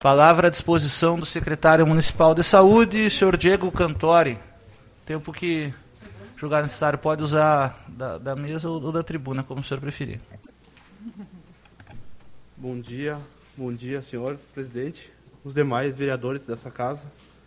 Palavra à disposição do secretário municipal de saúde, senhor Diego Cantori. Tempo que julgar necessário pode usar da mesa ou da tribuna, como o senhor preferir. Bom dia, senhor presidente, os demais vereadores dessa casa.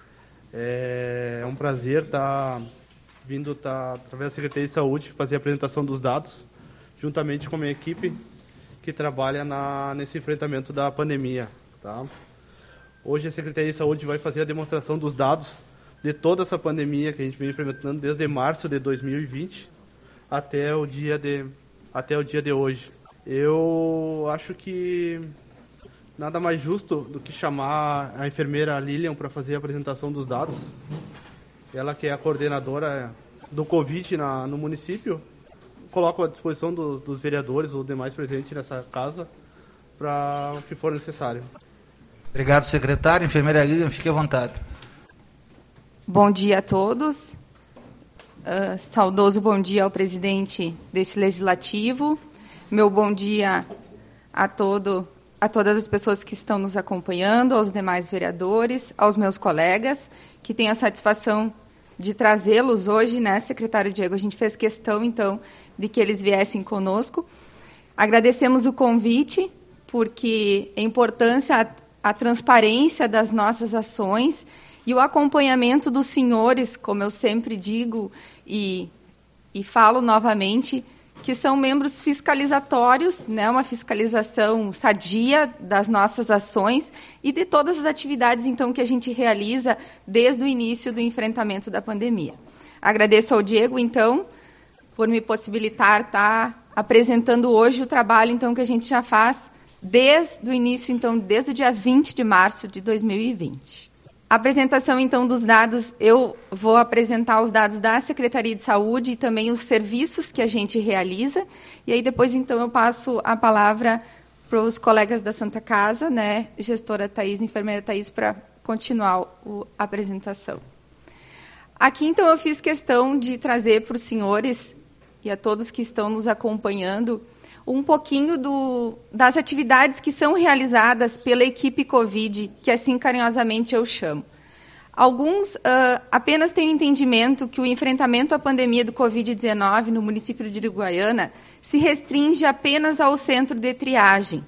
É um prazer estar vindo, através da Secretaria de Saúde, fazer a apresentação dos dados, juntamente com a minha equipe que trabalha nesse enfrentamento da pandemia. Tá? Hoje a Secretaria de Saúde vai fazer a demonstração dos dados de toda essa pandemia que a gente vem implementando desde março de 2020 até o dia de hoje. Eu acho que nada mais justo do que chamar a enfermeira Lilian para fazer a apresentação dos dados. Ela que é a coordenadora do Covid no município. Coloco à disposição dos vereadores ou demais presentes nessa casa para o que for necessário. Obrigado, secretário. Enfermeira Lilian, fique à vontade. Bom dia a todos. Saudoso bom dia ao presidente deste legislativo. Meu bom dia a todas as pessoas que estão nos acompanhando, aos demais vereadores, aos meus colegas, que tenho a satisfação de trazê-los hoje, né, secretário Diego? A gente fez questão, então, de que eles viessem conosco. Agradecemos o convite, porque a importância, a transparência das nossas ações e o acompanhamento dos senhores, como eu sempre digo e falo novamente, que são membros fiscalizatórios, né, uma fiscalização sadia das nossas ações e de todas as atividades, então, que a gente realiza desde o início do enfrentamento da pandemia. Agradeço ao Diego, então, por me possibilitar estar apresentando hoje o trabalho, então, que a gente já faz desde o início, então, desde o dia 20 de março de 2020. A apresentação, então, dos dados, eu vou apresentar os dados da Secretaria de Saúde e também os serviços que a gente realiza. E aí, depois, então, eu passo a palavra para os colegas da Santa Casa, né, gestora Thaís, enfermeira Thaís, para continuar a apresentação. Aqui, então, eu fiz questão de trazer para os senhores e a todos que estão nos acompanhando um pouquinho das atividades que são realizadas pela equipe Covid, que assim carinhosamente eu chamo. Alguns apenas têm o entendimento que o enfrentamento à pandemia do Covid-19 no município de Uruguaiana se restringe apenas ao centro de triagem.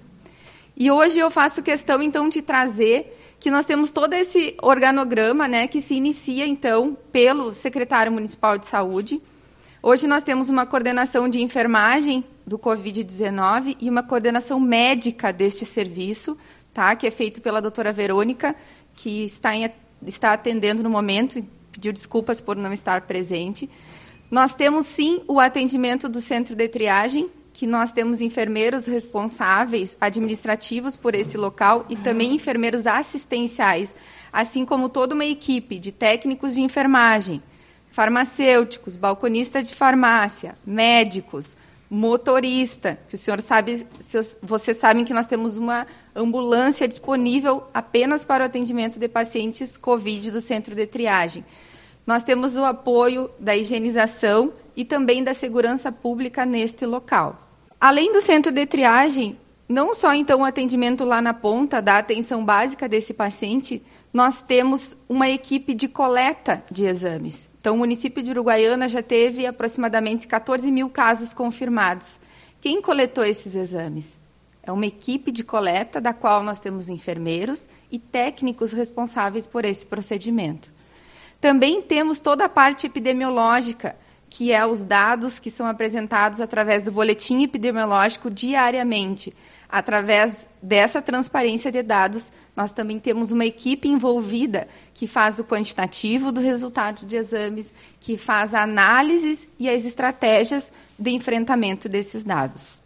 E hoje eu faço questão, então, de trazer que nós temos todo esse organograma, né, que se inicia, então, pelo secretário municipal de saúde. Hoje nós temos uma coordenação de enfermagem do Covid-19 e uma coordenação médica deste serviço, tá, que é feito pela doutora Verônica, que está atendendo no momento, pediu desculpas por não estar presente. Nós temos, sim, o atendimento do centro de triagem, que nós temos enfermeiros responsáveis administrativos por esse local e também enfermeiros assistenciais, assim como toda uma equipe de técnicos de enfermagem, farmacêuticos, balconistas de farmácia, médicos, motorista, que o senhor sabe, vocês sabem que nós temos uma ambulância disponível apenas para o atendimento de pacientes COVID do centro de triagem. Nós temos o apoio da higienização e também da segurança pública neste local. Além do centro de triagem, não só então o atendimento lá na ponta da atenção básica desse paciente, nós temos uma equipe de coleta de exames. Então, o município de Uruguaiana já teve aproximadamente 14 mil casos confirmados. Quem coletou esses exames? É uma equipe de coleta, da qual nós temos enfermeiros e técnicos responsáveis por esse procedimento. Também temos toda a parte epidemiológica, que é os dados que são apresentados através do boletim epidemiológico diariamente. Através dessa transparência de dados, nós também temos uma equipe envolvida que faz o quantitativo do resultado de exames, que faz a análise e as estratégias de enfrentamento desses dados.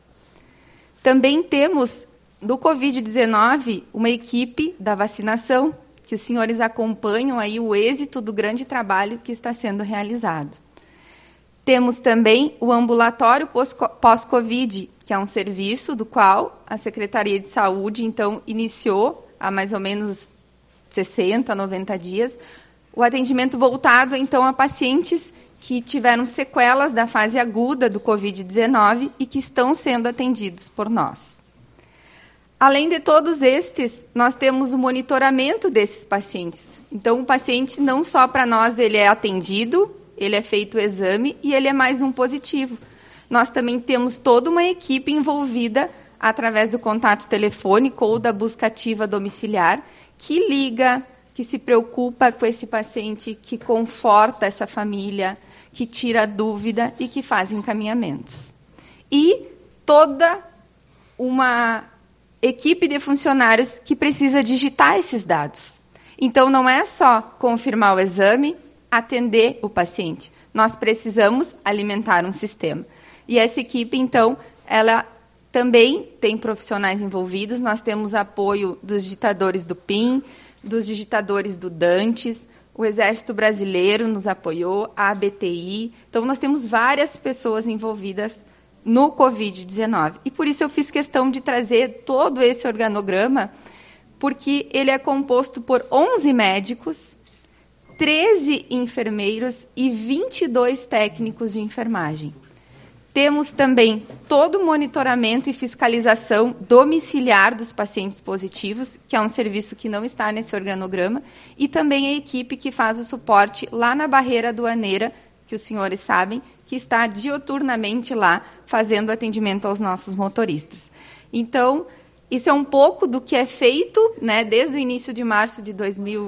Também temos, do Covid-19, uma equipe da vacinação, que os senhores acompanham aí o êxito do grande trabalho que está sendo realizado. Temos também o ambulatório pós-Covid, que é um serviço do qual a Secretaria de Saúde, então, iniciou há mais ou menos 60, 90 dias, o atendimento voltado, então, a pacientes que tiveram sequelas da fase aguda do Covid-19 e que estão sendo atendidos por nós. Além de todos estes, nós temos o monitoramento desses pacientes. Então, o paciente, não só para nós, ele é atendido, ele é feito o exame e ele é mais um positivo. Nós também temos toda uma equipe envolvida através do contato telefônico ou da busca ativa domiciliar, que liga, que se preocupa com esse paciente, que conforta essa família, que tira dúvida e que faz encaminhamentos. E toda uma equipe de funcionários que precisa digitar esses dados. Então, não é só confirmar o exame, atender o paciente. Nós precisamos alimentar um sistema. E essa equipe, então, ela também tem profissionais envolvidos. Nós temos apoio dos digitadores do PIN, dos digitadores do Dantes, o Exército Brasileiro nos apoiou, a ABTI. Então, nós temos várias pessoas envolvidas no Covid-19. E por isso eu fiz questão de trazer todo esse organograma, porque ele é composto por 11 médicos, 13 enfermeiros e 22 técnicos de enfermagem. Temos também todo o monitoramento e fiscalização domiciliar dos pacientes positivos, que é um serviço que não está nesse organograma, e também a equipe que faz o suporte lá na barreira aduaneira, que os senhores sabem, que está dioturnamente lá fazendo atendimento aos nossos motoristas. Então, isso é um pouco do que é feito, né, desde o início de março de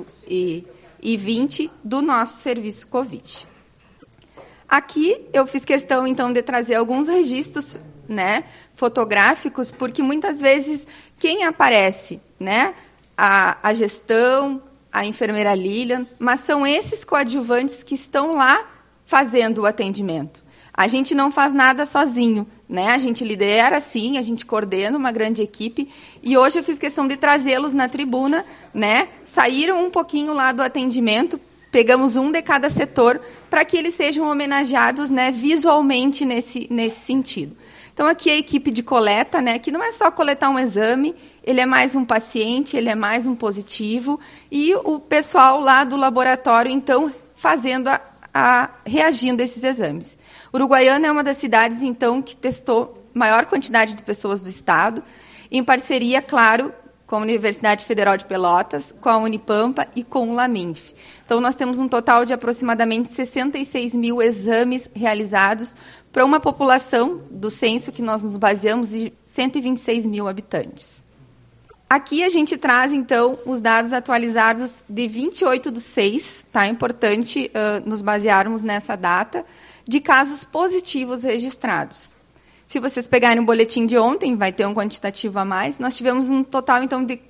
2020 do nosso serviço Covid. Aqui eu fiz questão, então, de trazer alguns registros, né, fotográficos, porque muitas vezes quem aparece, né, a gestão, a enfermeira Lilian, mas são esses coadjuvantes que estão lá fazendo o atendimento. A gente não faz nada sozinho, né? A gente lidera, sim, a gente coordena uma grande equipe, e hoje eu fiz questão de trazê-los na tribuna, né? Saíram um pouquinho lá do atendimento, pegamos um de cada setor, para que eles sejam homenageados, né, visualmente nesse sentido. Então, aqui a equipe de coleta, né, que não é só coletar um exame, ele é mais um paciente, ele é mais um positivo, e o pessoal lá do laboratório, então, fazendo reagindo a esses exames. Uruguaiana é uma das cidades, então, que testou maior quantidade de pessoas do Estado, em parceria, claro, com a Universidade Federal de Pelotas, com a Unipampa e com o LAMINF. Então, nós temos um total de aproximadamente 66 mil exames realizados para uma população do censo que nós nos baseamos de 126 mil habitantes. Aqui a gente traz, então, os dados atualizados de 28/6, tá? É importante nos basearmos nessa data, de casos positivos registrados. Se vocês pegarem o boletim de ontem, vai ter um quantitativo a mais, nós tivemos um total, então, de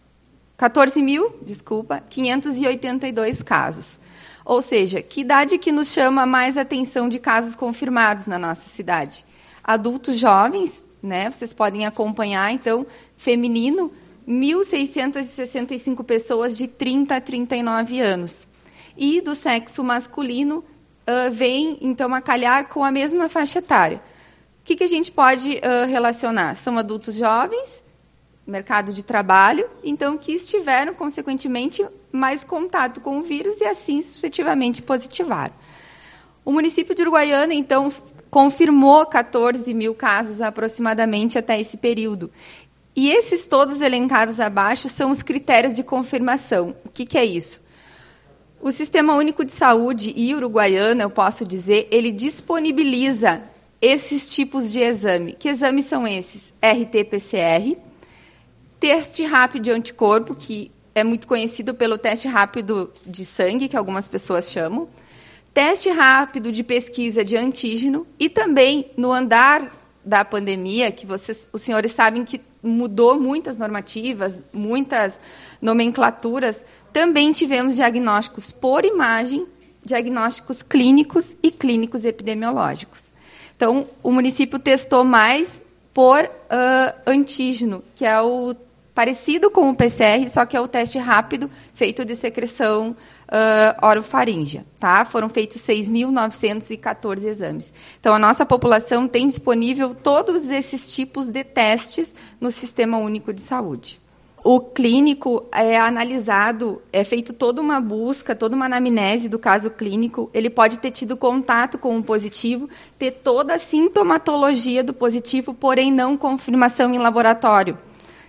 14.582 casos. Ou seja, que idade que nos chama mais atenção de casos confirmados na nossa cidade? Adultos jovens, né? Vocês podem acompanhar, então, feminino, 1.665 pessoas de 30 a 39 anos. E do sexo masculino, vem, então, a calhar com a mesma faixa etária. O que a gente pode relacionar? São adultos jovens, mercado de trabalho, então, que estiveram, consequentemente, mais contato com o vírus e, assim, sucessivamente positivaram. O município de Uruguaiana, então, confirmou 14 mil casos aproximadamente até esse período. E esses todos elencados abaixo são os critérios de confirmação. O que é isso? O Sistema Único de Saúde e Uruguaiana, eu posso dizer, ele disponibiliza esses tipos de exame. Que exames são esses? RT-PCR, teste rápido de anticorpo, que é muito conhecido pelo teste rápido de sangue, que algumas pessoas chamam, teste rápido de pesquisa de antígeno, e também no andar da pandemia, que os senhores sabem que mudou muitas normativas, muitas nomenclaturas, também tivemos diagnósticos por imagem, diagnósticos clínicos e clínicos epidemiológicos. Então, o município testou mais por antígeno, que é o parecido com o PCR, só que é o teste rápido feito de secreção orofaríngea. Tá? Foram feitos 6.914 exames. Então, a nossa população tem disponível todos esses tipos de testes no Sistema Único de Saúde. O clínico é analisado, é feito toda uma busca, toda uma anamnese do caso clínico. Ele pode ter tido contato com o positivo, ter toda a sintomatologia do positivo, porém não confirmação em laboratório.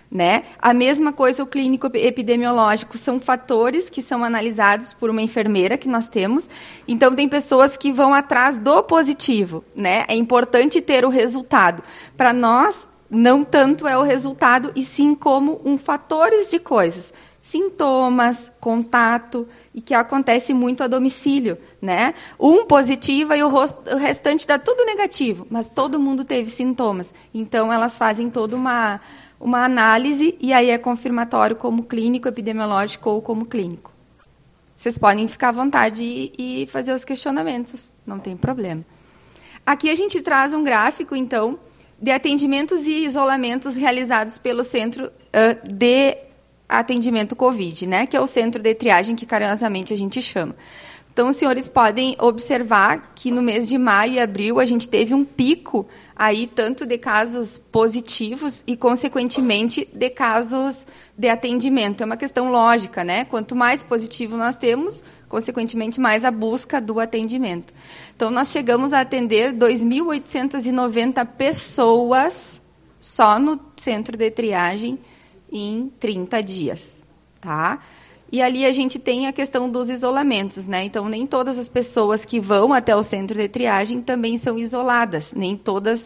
né? A mesma coisa o clínico epidemiológico, são fatores que são analisados por uma enfermeira que nós temos. Então, tem pessoas que vão atrás do positivo, né? É importante ter o resultado. Para nós, não tanto é o resultado, e sim como fatores de coisas. Sintomas, contato, e que acontece muito a domicílio, né? Um positiva e o restante dá tudo negativo, mas todo mundo teve sintomas. Então, elas fazem toda uma análise, e aí é confirmatório como clínico, epidemiológico ou como clínico. Vocês podem ficar à vontade e fazer os questionamentos, não tem problema. Aqui a gente traz um gráfico, então, de atendimentos e isolamentos realizados pelo Centro de Atendimento Covid, né, que é o centro de triagem que carinhosamente a gente chama. Então, os senhores podem observar que no mês de maio e abril a gente teve um pico aí tanto de casos positivos e, consequentemente, de casos de atendimento. É uma questão lógica, né? Quanto mais positivo nós temos, consequentemente, mais a busca do atendimento. Então, nós chegamos a atender 2.890 pessoas só no centro de triagem em 30 dias, tá? E ali a gente tem a questão dos isolamentos, né? Então, nem todas as pessoas que vão até o centro de triagem também são isoladas, nem todas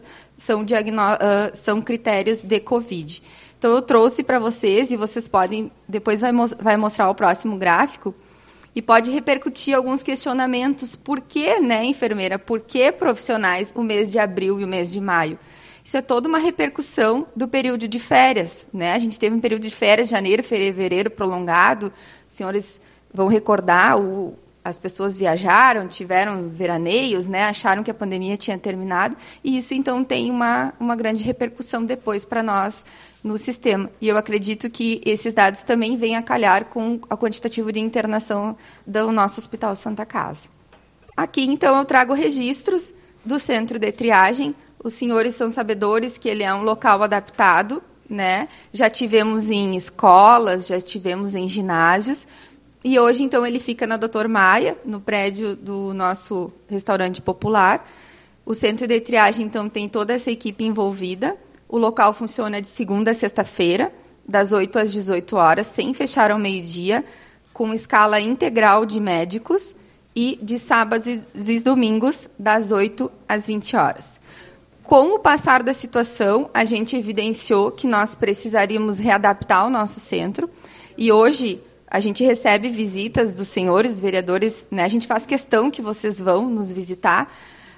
são critérios de Covid. Então, eu trouxe para vocês, e vocês podem, depois vai mostrar o próximo gráfico, e pode repercutir alguns questionamentos. Por que, né, enfermeira? Por que profissionais o mês de abril e o mês de maio? Isso é toda uma repercussão do período de férias, né? A gente teve um período de férias, janeiro, fevereiro prolongado. Os senhores vão recordar, as pessoas viajaram, tiveram veraneios, né? Acharam que a pandemia tinha terminado. E isso, então, tem uma grande repercussão depois para nós no sistema. E eu acredito que esses dados também vêm a calhar com o quantitativo de internação do nosso Hospital Santa Casa. Aqui, então, eu trago registros do centro de triagem. Os senhores são sabedores que ele é um local adaptado, né? Já tivemos em escolas, já tivemos em ginásios, e hoje, então, ele fica na Doutor Maia, no prédio do nosso restaurante popular. O centro de triagem, então, tem toda essa equipe envolvida. O local funciona de segunda a sexta-feira, das 8 às 18 horas, sem fechar ao meio-dia, com escala integral de médicos, e de sábados e domingos, das 8 às 20 horas. Com o passar da situação, a gente evidenciou que nós precisaríamos readaptar o nosso centro, e hoje a gente recebe visitas dos senhores vereadores, né? A gente faz questão que vocês vão nos visitar.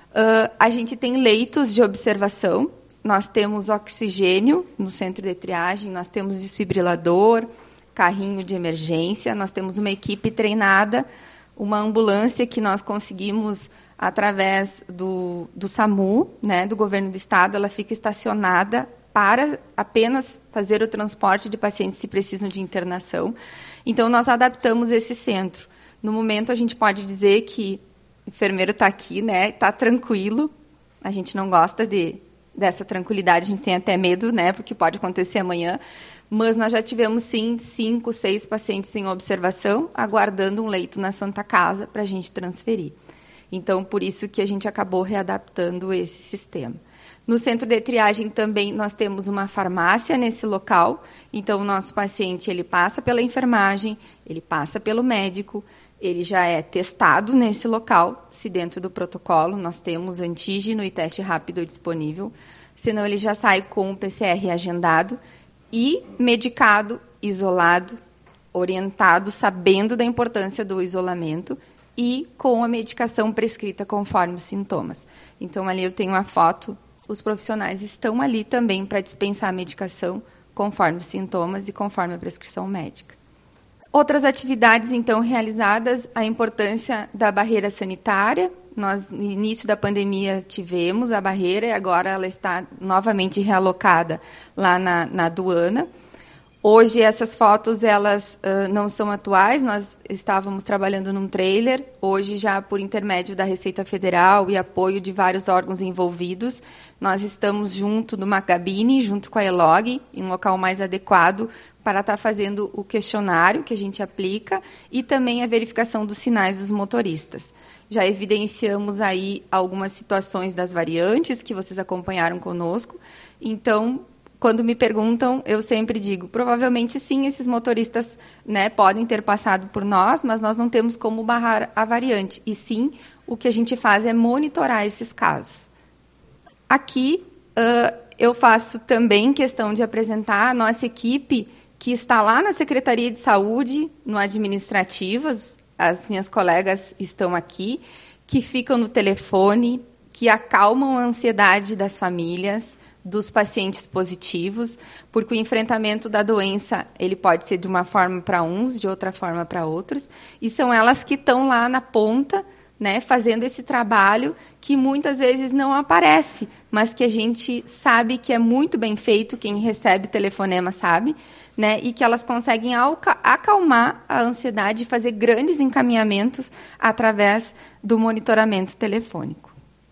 A gente tem leitos de observação, nós temos oxigênio no centro de triagem, nós temos desfibrilador, carrinho de emergência, nós temos uma equipe treinada, uma ambulância que nós conseguimos através do SAMU, né, do governo do estado. Ela fica estacionada para apenas fazer o transporte de pacientes se precisam de internação. Então, nós adaptamos esse centro. No momento, a gente pode dizer que o enfermeiro está aqui, né, está tranquilo. A gente não gosta dessa tranquilidade, a gente tem até medo, né, porque pode acontecer amanhã. Mas nós já tivemos, sim, 5, 6 pacientes em observação, aguardando um leito na Santa Casa para a gente transferir. Então, por isso que a gente acabou readaptando esse sistema. No centro de triagem também nós temos uma farmácia nesse local. Então, o nosso paciente ele passa pela enfermagem, ele passa pelo médico, ele já é testado nesse local, se dentro do protocolo nós temos antígeno e teste rápido disponível. Senão, ele já sai com o PCR agendado e medicado, isolado, orientado, sabendo da importância do isolamento e com a medicação prescrita conforme os sintomas. Então, ali eu tenho uma foto, os profissionais estão ali também para dispensar a medicação conforme os sintomas e conforme a prescrição médica. Outras atividades, então, realizadas, a importância da barreira sanitária. Nós, no início da pandemia, tivemos a barreira e agora ela está novamente realocada lá na aduana. Hoje, essas fotos elas não são atuais, nós estávamos trabalhando num trailer, hoje já por intermédio da Receita Federal e apoio de vários órgãos envolvidos, nós estamos junto numa cabine, junto com a ELOG, em um local mais adequado para estar fazendo o questionário que a gente aplica e também a verificação dos sinais dos motoristas. Já evidenciamos aí algumas situações das variantes que vocês acompanharam conosco, então, quando me perguntam, eu sempre digo, provavelmente sim, esses motoristas, né, podem ter passado por nós, mas nós não temos como barrar a variante. E sim, o que a gente faz é monitorar esses casos. Aqui, eu faço também questão de apresentar a nossa equipe que está lá na Secretaria de Saúde, no Administrativas, as minhas colegas estão aqui, que ficam no telefone, que acalmam a ansiedade das famílias, dos pacientes positivos, porque o enfrentamento da doença ele pode ser de uma forma para uns, de outra forma para outros, e são elas que estão lá na ponta, né, fazendo esse trabalho que muitas vezes não aparece, mas que a gente sabe que é muito bem feito, quem recebe telefonema sabe, né, e que elas conseguem acalmar a ansiedade e fazer grandes encaminhamentos através do monitoramento telefônico.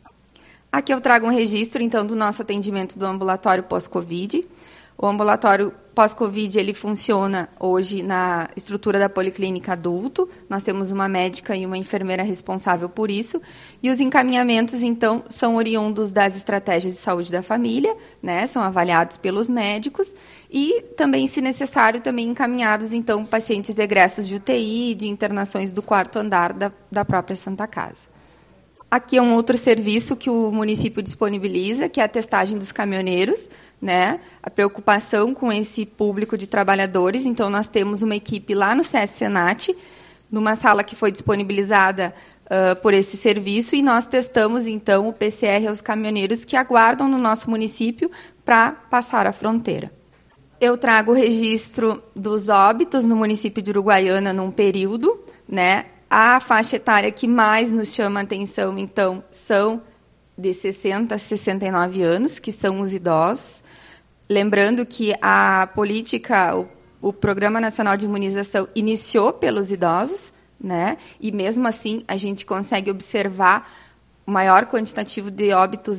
Aqui eu trago um registro, então, do nosso atendimento do ambulatório pós-Covid. O ambulatório pós-Covid, ele funciona hoje na estrutura da Policlínica Adulto. Nós temos uma médica e uma enfermeira responsável por isso. E os encaminhamentos, então, são oriundos das estratégias de saúde da família, né? São avaliados pelos médicos. E também, se necessário, também encaminhados, então, pacientes egressos de UTI, de internações do quarto andar da própria Santa Casa. Aqui é um outro serviço que o município disponibiliza, que é a testagem dos caminhoneiros, né? A preocupação com esse público de trabalhadores. Então, nós temos uma equipe lá no SESC Senat, numa sala que foi disponibilizada por esse serviço, e nós testamos, então, o PCR aos caminhoneiros que aguardam no nosso município para passar a fronteira. Eu trago o registro dos óbitos no município de Uruguaiana num período, né? A faixa etária que mais nos chama a atenção, então, são de 60 a 69 anos, que são os idosos. Lembrando que a política, o Programa Nacional de Imunização, iniciou pelos idosos, né? E mesmo assim a gente consegue observar o maior quantitativo de óbitos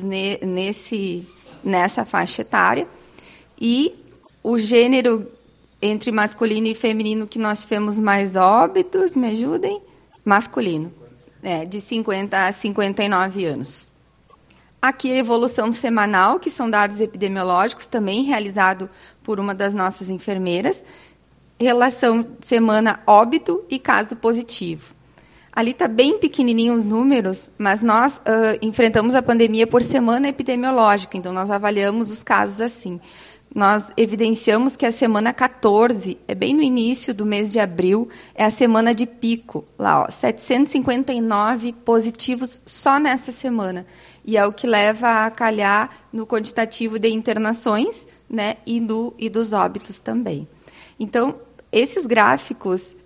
nessa faixa etária. E o gênero entre masculino e feminino que nós tivemos mais óbitos, me ajudem? Masculino, de 50 a 59 anos. Aqui a evolução semanal, que são dados epidemiológicos, também realizado por uma das nossas enfermeiras. Relação semana óbito e caso positivo. Ali está bem pequenininho os números, mas nós enfrentamos a pandemia por semana epidemiológica, então nós avaliamos os casos assim. Nós evidenciamos que a semana 14, é bem no início do mês de abril, é a semana de pico. Lá, 759 positivos só nessa semana. E é o que leva a calhar no quantitativo de internações, né, e dos óbitos também. Então, esses gráficos,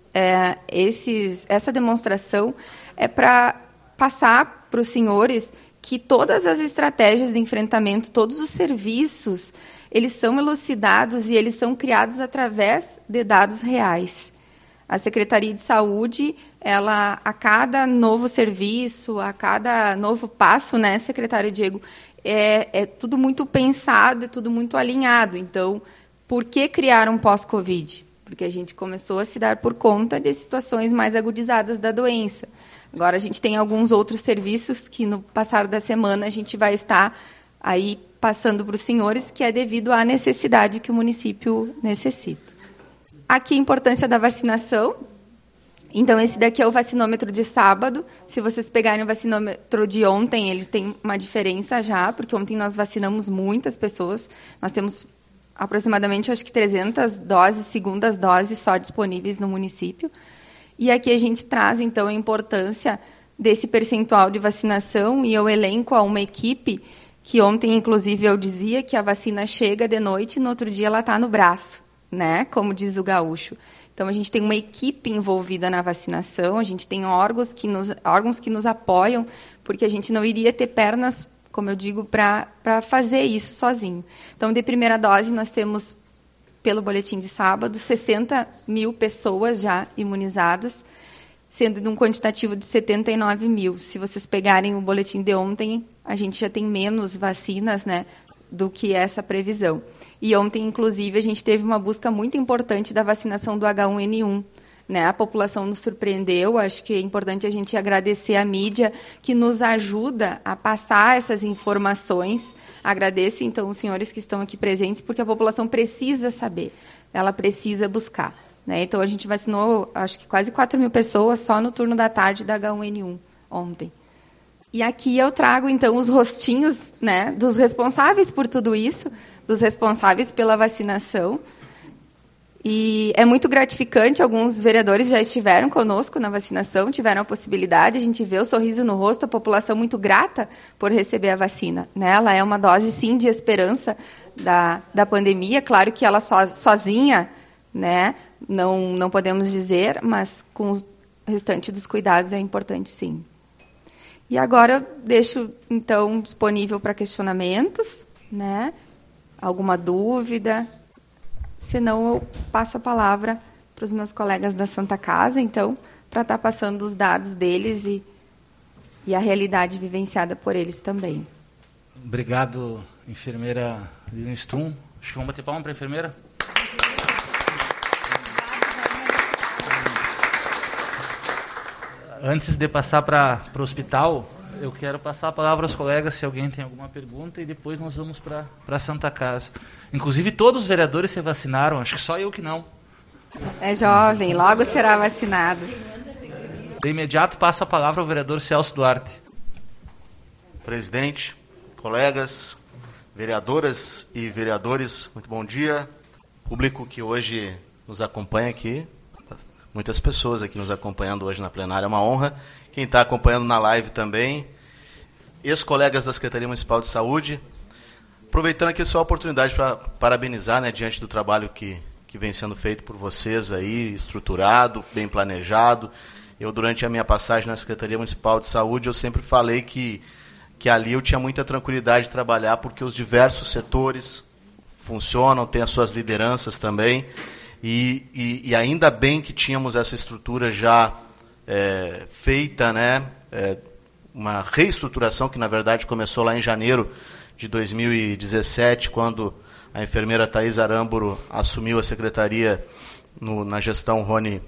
essa demonstração é para passar para os senhores que todas as estratégias de enfrentamento, todos os serviços, eles são elucidados e eles são criados através de dados reais. A Secretaria de Saúde, ela, a cada novo serviço, a cada novo passo, né, secretário Diego, é tudo muito pensado, é tudo muito alinhado. Então, por que criar um pós-Covid? Porque a gente começou a se dar por conta de situações mais agudizadas da doença. Agora, a gente tem alguns outros serviços que, no passar da semana, a gente vai estar aí passando para os senhores, que é devido à necessidade que o município necessita. Aqui a importância da vacinação. Então, esse daqui é o vacinômetro de sábado. Se vocês pegarem o vacinômetro de ontem, ele tem uma diferença já, porque ontem nós vacinamos muitas pessoas. Nós temos aproximadamente, acho que 300 doses, segundas doses só disponíveis no município. E aqui a gente traz, então, a importância desse percentual de vacinação, e eu elenco a uma equipe que ontem, inclusive, eu dizia que a vacina chega de noite e no outro dia ela está no braço, né? Como diz o gaúcho. Então, a gente tem uma equipe envolvida na vacinação, a gente tem órgãos que nos apoiam, porque a gente não iria ter pernas, como eu digo, para fazer isso sozinho. Então, de primeira dose, nós temos, pelo boletim de sábado, 60 mil pessoas já imunizadas, sendo de um quantitativo de 79 mil. Se vocês pegarem o boletim de ontem, a gente já tem menos vacinas, né, do que essa previsão. E ontem, inclusive, a gente teve uma busca muito importante da vacinação do H1N1. né? A população nos surpreendeu, acho que é importante a gente agradecer a mídia que nos ajuda a passar essas informações. Agradeço, então, os senhores que estão aqui presentes, porque a população precisa saber, ela precisa buscar, né? Então, a gente vacinou, acho que quase 4.000 pessoas só no turno da tarde da H1N1 ontem. E aqui eu trago, então, os rostinhos, né, dos responsáveis por tudo isso, dos responsáveis pela vacinação. E é muito gratificante, alguns vereadores já estiveram conosco na vacinação, tiveram a possibilidade, a gente vê o sorriso no rosto, a população muito grata por receber a vacina, né? Ela é uma dose, sim, de esperança da pandemia, claro que ela sozinha, né, não podemos dizer, mas com o restante dos cuidados é importante, sim. E agora eu deixo, então, disponível para questionamentos, né? Alguma dúvida? Senão eu passo a palavra para os meus colegas da Santa Casa, então, para estar passando os dados deles e a realidade vivenciada por eles também. Obrigado, enfermeira Lilian Stum. Acho que vamos bater palma para a enfermeira. Antes de passar para o hospital, eu quero passar a palavra aos colegas se alguém tem alguma pergunta e depois nós vamos para a Santa Casa. Inclusive todos os vereadores se vacinaram, acho que só eu que não. É jovem, logo será vacinado. De imediato passo a palavra ao vereador Celso Duarte. Presidente, colegas, vereadoras e vereadores, muito bom dia. Público que hoje nos acompanha aqui. Muitas pessoas aqui nos acompanhando hoje na plenária, é uma honra. Quem está acompanhando na live também, ex-colegas da Secretaria Municipal de Saúde. Aproveitando aqui só a oportunidade para parabenizar, né, diante do trabalho que vem sendo feito por vocês aí, estruturado, bem planejado. Eu, durante a minha passagem na Secretaria Municipal de Saúde, eu sempre falei que ali eu tinha muita tranquilidade de trabalhar, porque os diversos setores funcionam, têm as suas lideranças também. E ainda bem que tínhamos essa estrutura já feita, né? Uma reestruturação que, na verdade, começou lá em janeiro de 2017, quando a enfermeira Thais Aramburu assumiu a secretaria na gestão Rony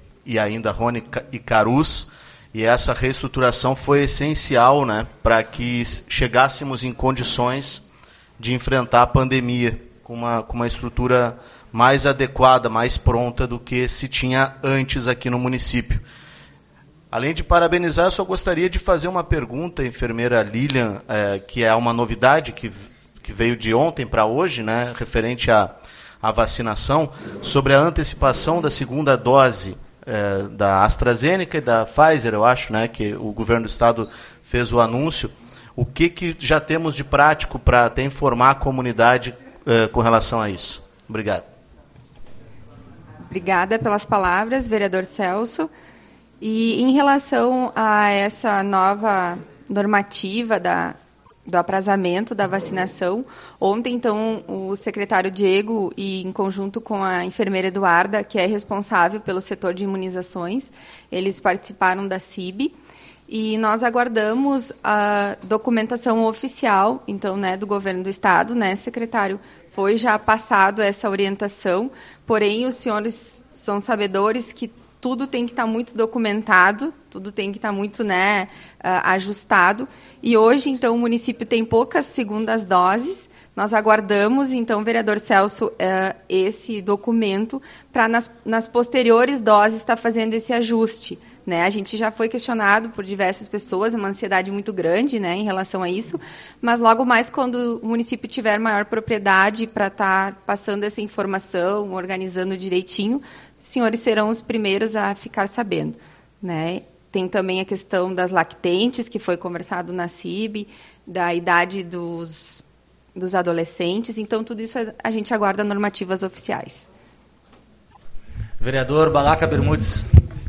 e Carus. E essa reestruturação foi essencial, né, para que chegássemos em condições de enfrentar a pandemia com uma estrutura mais adequada, mais pronta do que se tinha antes aqui no município. Além de parabenizar, eu só gostaria de fazer uma pergunta, enfermeira Lilian, que é uma novidade que veio de ontem para hoje, né, referente à vacinação, sobre a antecipação da segunda dose da AstraZeneca e da Pfizer, eu acho, né, que o governo do estado fez o anúncio. O que já temos de prático para até informar a comunidade com relação a isso? Obrigado. Obrigada pelas palavras, vereador Celso. E em relação a essa nova normativa do aprazamento da vacinação, ontem, então, o secretário Diego, e em conjunto com a enfermeira Eduarda, que é responsável pelo setor de imunizações, eles participaram da CIB, e nós aguardamos a documentação oficial, então, né, do governo do estado, né, secretário? Foi já passado essa orientação, porém, os senhores são sabedores que tudo tem que estar muito documentado, tudo tem que estar muito, né, ajustado. E hoje, então, o município tem poucas segundas doses. Nós aguardamos, então, vereador Celso, esse documento para, nas posteriores doses, estar fazendo esse ajuste. Né? A gente já foi questionado por diversas pessoas, é uma ansiedade muito grande, né, em relação a isso, mas logo mais quando o município tiver maior propriedade para estar passando essa informação, organizando direitinho, os senhores serão os primeiros a ficar sabendo. Né? Tem também a questão das lactentes, que foi conversado na CIB, da idade dos adolescentes, então tudo isso a gente aguarda normativas oficiais. Vereador Balaca Bermudes.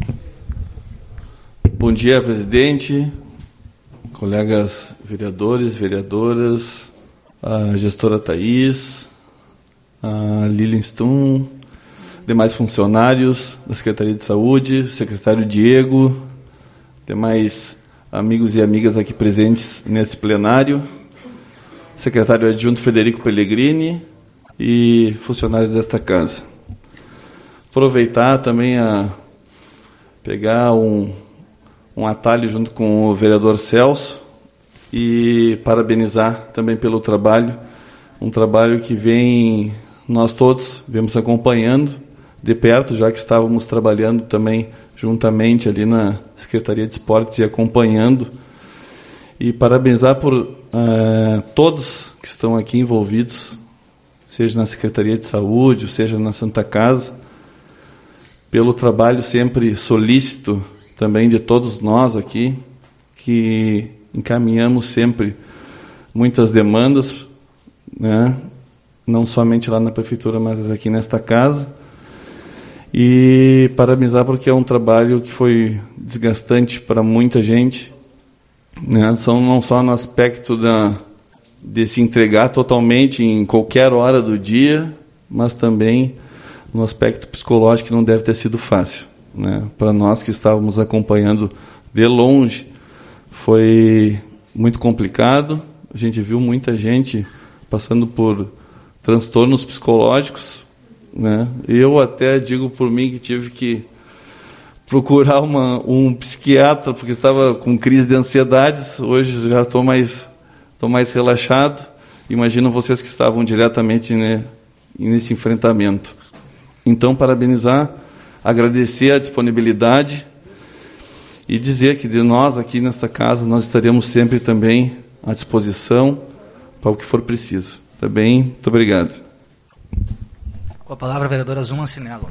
Bom dia, presidente, colegas vereadores, vereadoras, a gestora Thais, a Lilian Stum, demais funcionários da Secretaria de Saúde, secretário Diego, demais amigos e amigas aqui presentes nesse plenário, secretário adjunto Frederico Pellegrini e funcionários desta casa. Aproveitar também pegar um atalho junto com o vereador Celso e parabenizar também pelo trabalho, um trabalho que nós todos vemos acompanhando de perto, já que estávamos trabalhando também juntamente ali na Secretaria de Esportes e acompanhando, e parabenizar por todos que estão aqui envolvidos, seja na Secretaria de Saúde, seja na Santa Casa, pelo trabalho sempre solícito também de todos nós aqui, que encaminhamos sempre muitas demandas, né? Não somente lá na Prefeitura, mas aqui nesta casa. E parabenizar porque é um trabalho que foi desgastante para muita gente, né? Não só no aspecto de se entregar totalmente em qualquer hora do dia, mas também no aspecto psicológico, que não deve ter sido fácil, né? Para nós que estávamos acompanhando de longe, foi muito complicado. A gente viu muita gente passando por transtornos psicológicos, né? Eu até digo por mim que tive que procurar um psiquiatra, porque estava com crise de ansiedades. Hoje já estou mais relaxado. Imagino vocês que estavam diretamente, né, nesse enfrentamento. Então, parabenizar, agradecer a disponibilidade e dizer que de nós aqui nesta casa, nós estaremos sempre também à disposição para o que for preciso. Tá bem? Muito obrigado. Com a palavra a vereadora Zuma Cinello.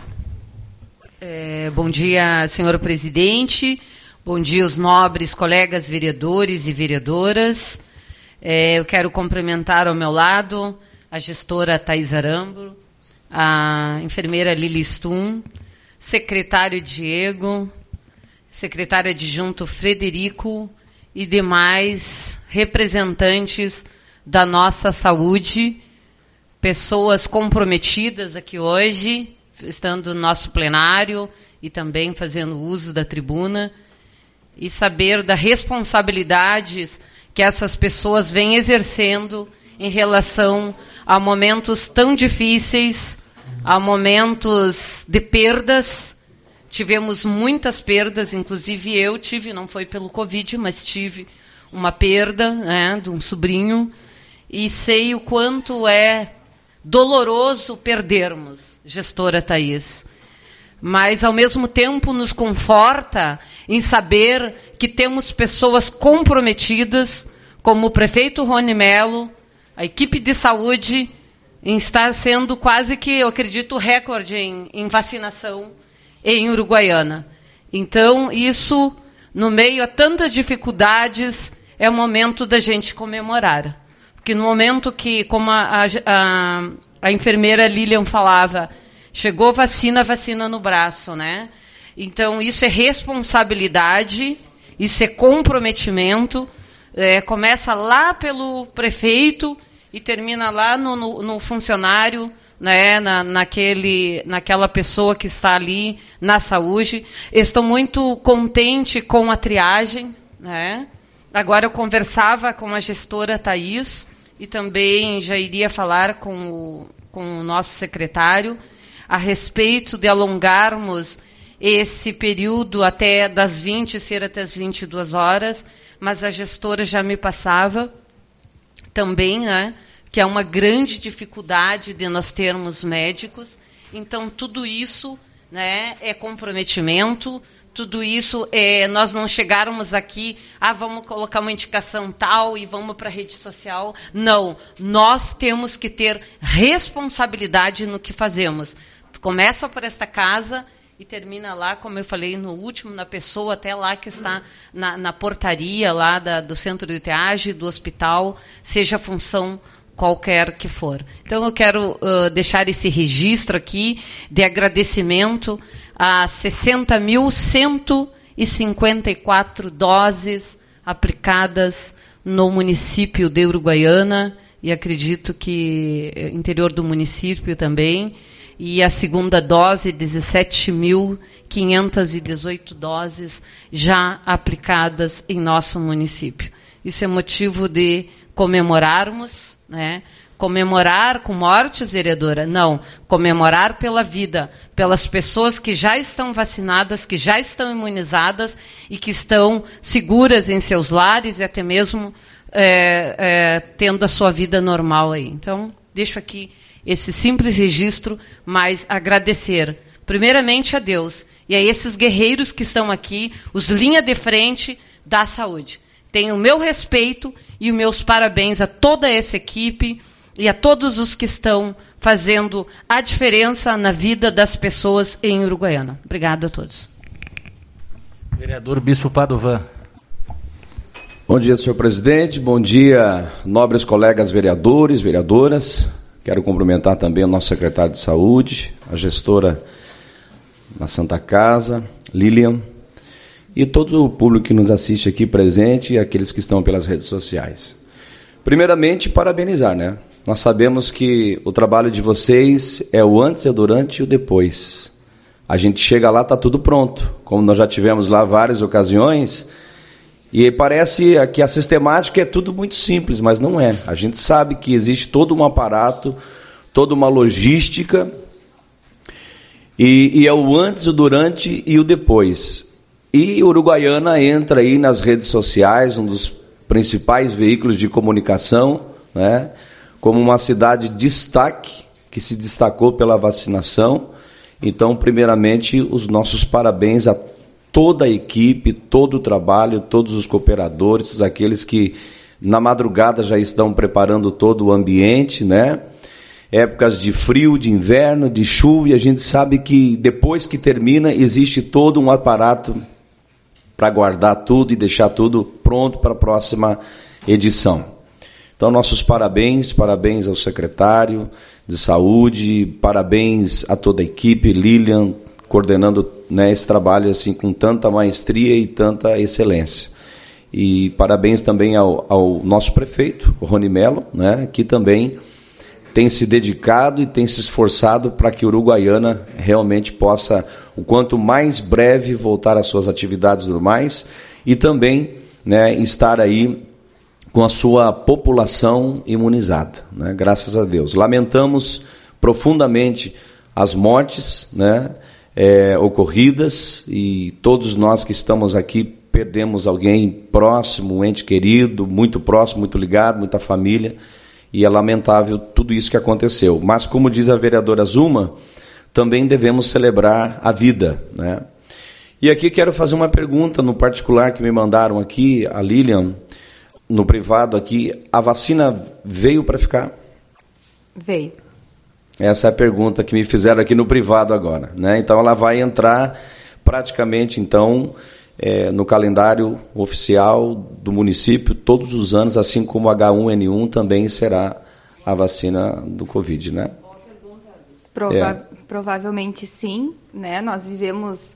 Bom dia, senhor presidente. Bom dia, os nobres colegas vereadores e vereadoras. Eu quero cumprimentar ao meu lado a gestora Thaís Arambro, a enfermeira Lili Stum, secretário Diego, secretário adjunto Frederico e demais representantes da nossa saúde, pessoas comprometidas aqui hoje, estando no nosso plenário e também fazendo uso da tribuna, e saber das responsabilidades que essas pessoas vêm exercendo em relação a momentos tão difíceis, a momentos de perdas. Tivemos muitas perdas, inclusive eu tive, não foi pelo Covid, mas tive uma perda, né, de um sobrinho, e sei o quanto é doloroso perdermos, gestora Thaís. Mas, ao mesmo tempo, nos conforta em saber que temos pessoas comprometidas, como o prefeito Rony Mello, a equipe de saúde, em estar sendo quase que, eu acredito, recorde em vacinação em Uruguaiana. Então, isso, no meio a tantas dificuldades, é o momento da gente comemorar. Porque no momento que, como a enfermeira Lilian falava, chegou vacina no braço, né? Então, isso é responsabilidade, isso é comprometimento, começa lá pelo prefeito e termina lá no funcionário, né, naquela pessoa que está ali na saúde. Estou muito contente com a triagem, né? Agora eu conversava com a gestora Thaís e também já iria falar com o nosso secretário a respeito de alongarmos esse período até das 20, ser até as 22 horas, mas a gestora já me passava também, né, que é uma grande dificuldade de nós termos médicos. Então, tudo isso, né, é comprometimento, tudo isso nós não chegarmos aqui, vamos colocar uma indicação tal e vamos para a rede social. Não, nós temos que ter responsabilidade no que fazemos. Começa por esta casa e termina lá, como eu falei no último, na pessoa até lá que está na portaria lá do centro de triagem, do hospital, seja a função qualquer que for. Então, eu quero deixar esse registro aqui de agradecimento a 60.154 doses aplicadas no município de Uruguaiana, e acredito que interior do município também, e a segunda dose, 17.518 doses já aplicadas em nosso município. Isso é motivo de comemorarmos, né? Comemorar com mortes, vereadora? Não, comemorar pela vida, pelas pessoas que já estão vacinadas, que já estão imunizadas e que estão seguras em seus lares e até mesmo tendo a sua vida normal aí. Então, deixo aqui esse simples registro, mas agradecer primeiramente a Deus e a esses guerreiros que estão aqui, os linha de frente da saúde. Tenho o meu respeito e os meus parabéns a toda essa equipe e a todos os que estão fazendo a diferença na vida das pessoas em Uruguaiana. Obrigada a todos. Vereador Bispo Padovan. Bom dia, senhor presidente. Bom dia, nobres colegas vereadores, vereadoras. Quero cumprimentar também o nosso secretário de saúde, a gestora da Santa Casa, Lilian, e todo o público que nos assiste aqui presente e aqueles que estão pelas redes sociais. Primeiramente, parabenizar, né? Nós sabemos que o trabalho de vocês é o antes, o durante e o depois. A gente chega lá, está tudo pronto, como nós já tivemos lá várias ocasiões, e parece que a sistemática é tudo muito simples, mas não é. A gente sabe que existe todo um aparato, toda uma logística, e é o antes, o durante e o depois. E Uruguaiana entra aí nas redes sociais, um dos principais veículos de comunicação, né, como uma cidade de destaque, que se destacou pela vacinação. Então, primeiramente, os nossos parabéns a toda a equipe, todo o trabalho, todos os cooperadores, todos aqueles que na madrugada já estão preparando todo o ambiente, né? Épocas de frio, de inverno, de chuva, e a gente sabe que depois que termina, existe todo um aparato para guardar tudo e deixar tudo pronto para a próxima edição. Então, nossos parabéns ao secretário de saúde, parabéns a toda a equipe, Lilian, coordenando, né, esse trabalho assim, com tanta maestria e tanta excelência. E parabéns também ao nosso prefeito, o Rony Mello, né, que também tem se dedicado e tem se esforçado para que Uruguaiana realmente possa, o quanto mais breve, voltar às suas atividades normais e também, né, estar aí com a sua população imunizada, né, graças a Deus. Lamentamos profundamente as mortes, né, ocorridas, e todos nós que estamos aqui perdemos alguém próximo, um ente querido, muito próximo, muito ligado, muita família, e é lamentável tudo isso que aconteceu. Mas, como diz a vereadora Zuma, também devemos celebrar a vida, né? E aqui quero fazer uma pergunta no particular que me mandaram aqui, a Lilian, no privado aqui: a vacina veio para ficar? Veio. Essa é a pergunta que me fizeram aqui no privado agora, né? Então ela vai entrar praticamente então no calendário oficial do município todos os anos, assim como o H1N1 também será a vacina do Covid, né? Provavelmente sim, né? Nós vivemos,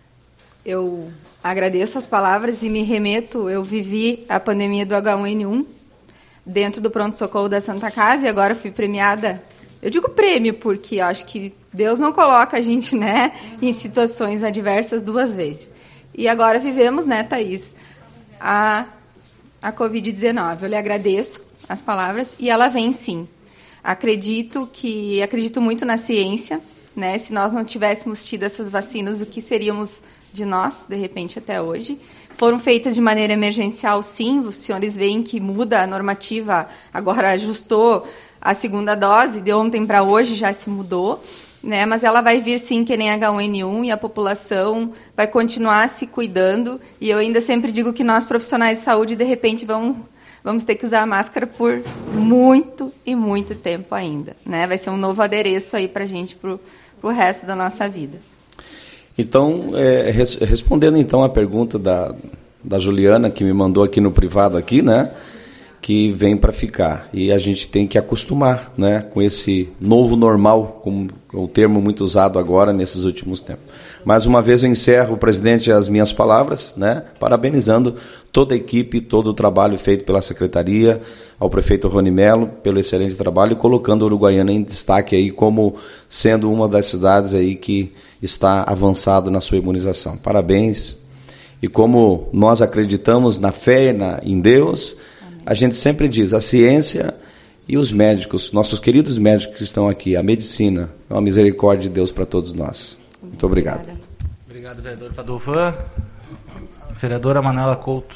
eu agradeço as palavras e me remeto, eu vivi a pandemia do H1N1 dentro do pronto-socorro da Santa Casa e agora fui premiada. Eu digo prêmio porque eu acho que Deus não coloca a gente, né, em situações adversas duas vezes. E agora vivemos, né, Thaís, a Covid-19. Eu lhe agradeço as palavras e ela vem sim. Acredito muito na ciência, né? Se nós não tivéssemos tido essas vacinas, o que seríamos de nós, de repente, até hoje? Foram feitas de maneira emergencial, sim. Os senhores veem que muda a normativa, agora ajustou a segunda dose, de ontem para hoje já se mudou, né? Mas ela vai vir sim que nem H1N1 e a população vai continuar se cuidando. E eu ainda sempre digo que nós, profissionais de saúde, de repente vamos ter que usar a máscara por muito e muito tempo ainda, né? Vai ser um novo adereço aí para a gente, para o resto da nossa vida. Então, respondendo então a pergunta da Juliana, que me mandou aqui no privado aqui, né? Que vem para ficar. E a gente tem que acostumar, né, com esse novo normal, como o termo muito usado agora nesses últimos tempos. Mais uma vez eu encerro, presidente, as minhas palavras, né, parabenizando toda a equipe, todo o trabalho feito pela secretaria, ao prefeito Rony Mello pelo excelente trabalho, e colocando a Uruguaiana em destaque aí como sendo uma das cidades aí que está avançado na sua imunização. Parabéns. E como nós acreditamos na fé e em Deus, a gente sempre diz, a ciência E os médicos, nossos queridos médicos que estão aqui, a medicina, é uma misericórdia de Deus para todos nós. Muito obrigado. Obrigado, vereador Padovan. Vereadora Manuela Couto.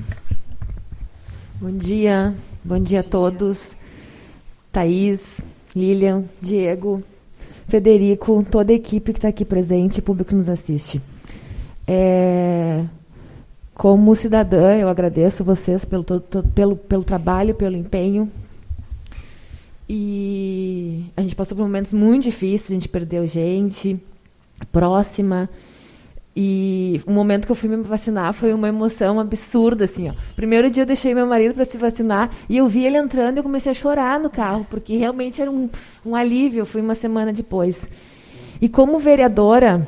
Bom dia a todos. Thaís, Lilian, Diego, Frederico, toda a equipe que está aqui presente e público que nos assiste. Como cidadã, eu agradeço vocês pelo trabalho, pelo empenho. E a gente passou por momentos muito difíceis, a gente perdeu gente próxima. E o momento que eu fui me vacinar foi uma emoção absurda, assim, ó. Primeiro dia eu deixei meu marido para se vacinar e eu vi ele entrando e eu comecei a chorar no carro, porque realmente era um alívio. Eu fui uma semana depois. E como vereadora,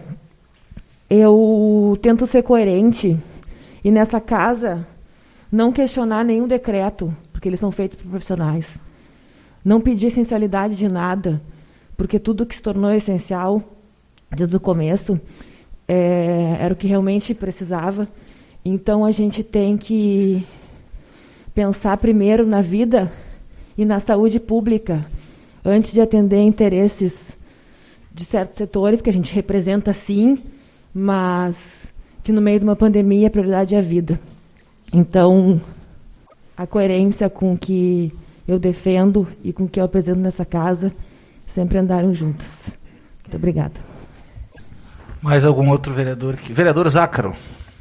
eu tento ser coerente e nessa casa não questionar nenhum decreto, porque eles são feitos por profissionais. Não pedir essencialidade de nada, porque tudo que se tornou essencial desde o começo era o que realmente precisava. Então, a gente tem que pensar primeiro na vida e na saúde pública, antes de atender interesses de certos setores, que a gente representa sim, mas que no meio de uma pandemia a prioridade é a vida. Então, a coerência com que eu defendo e com que eu apresento nessa casa sempre andaram juntas. Muito obrigada. Mais algum outro vereador aqui? Vereador Zácaro.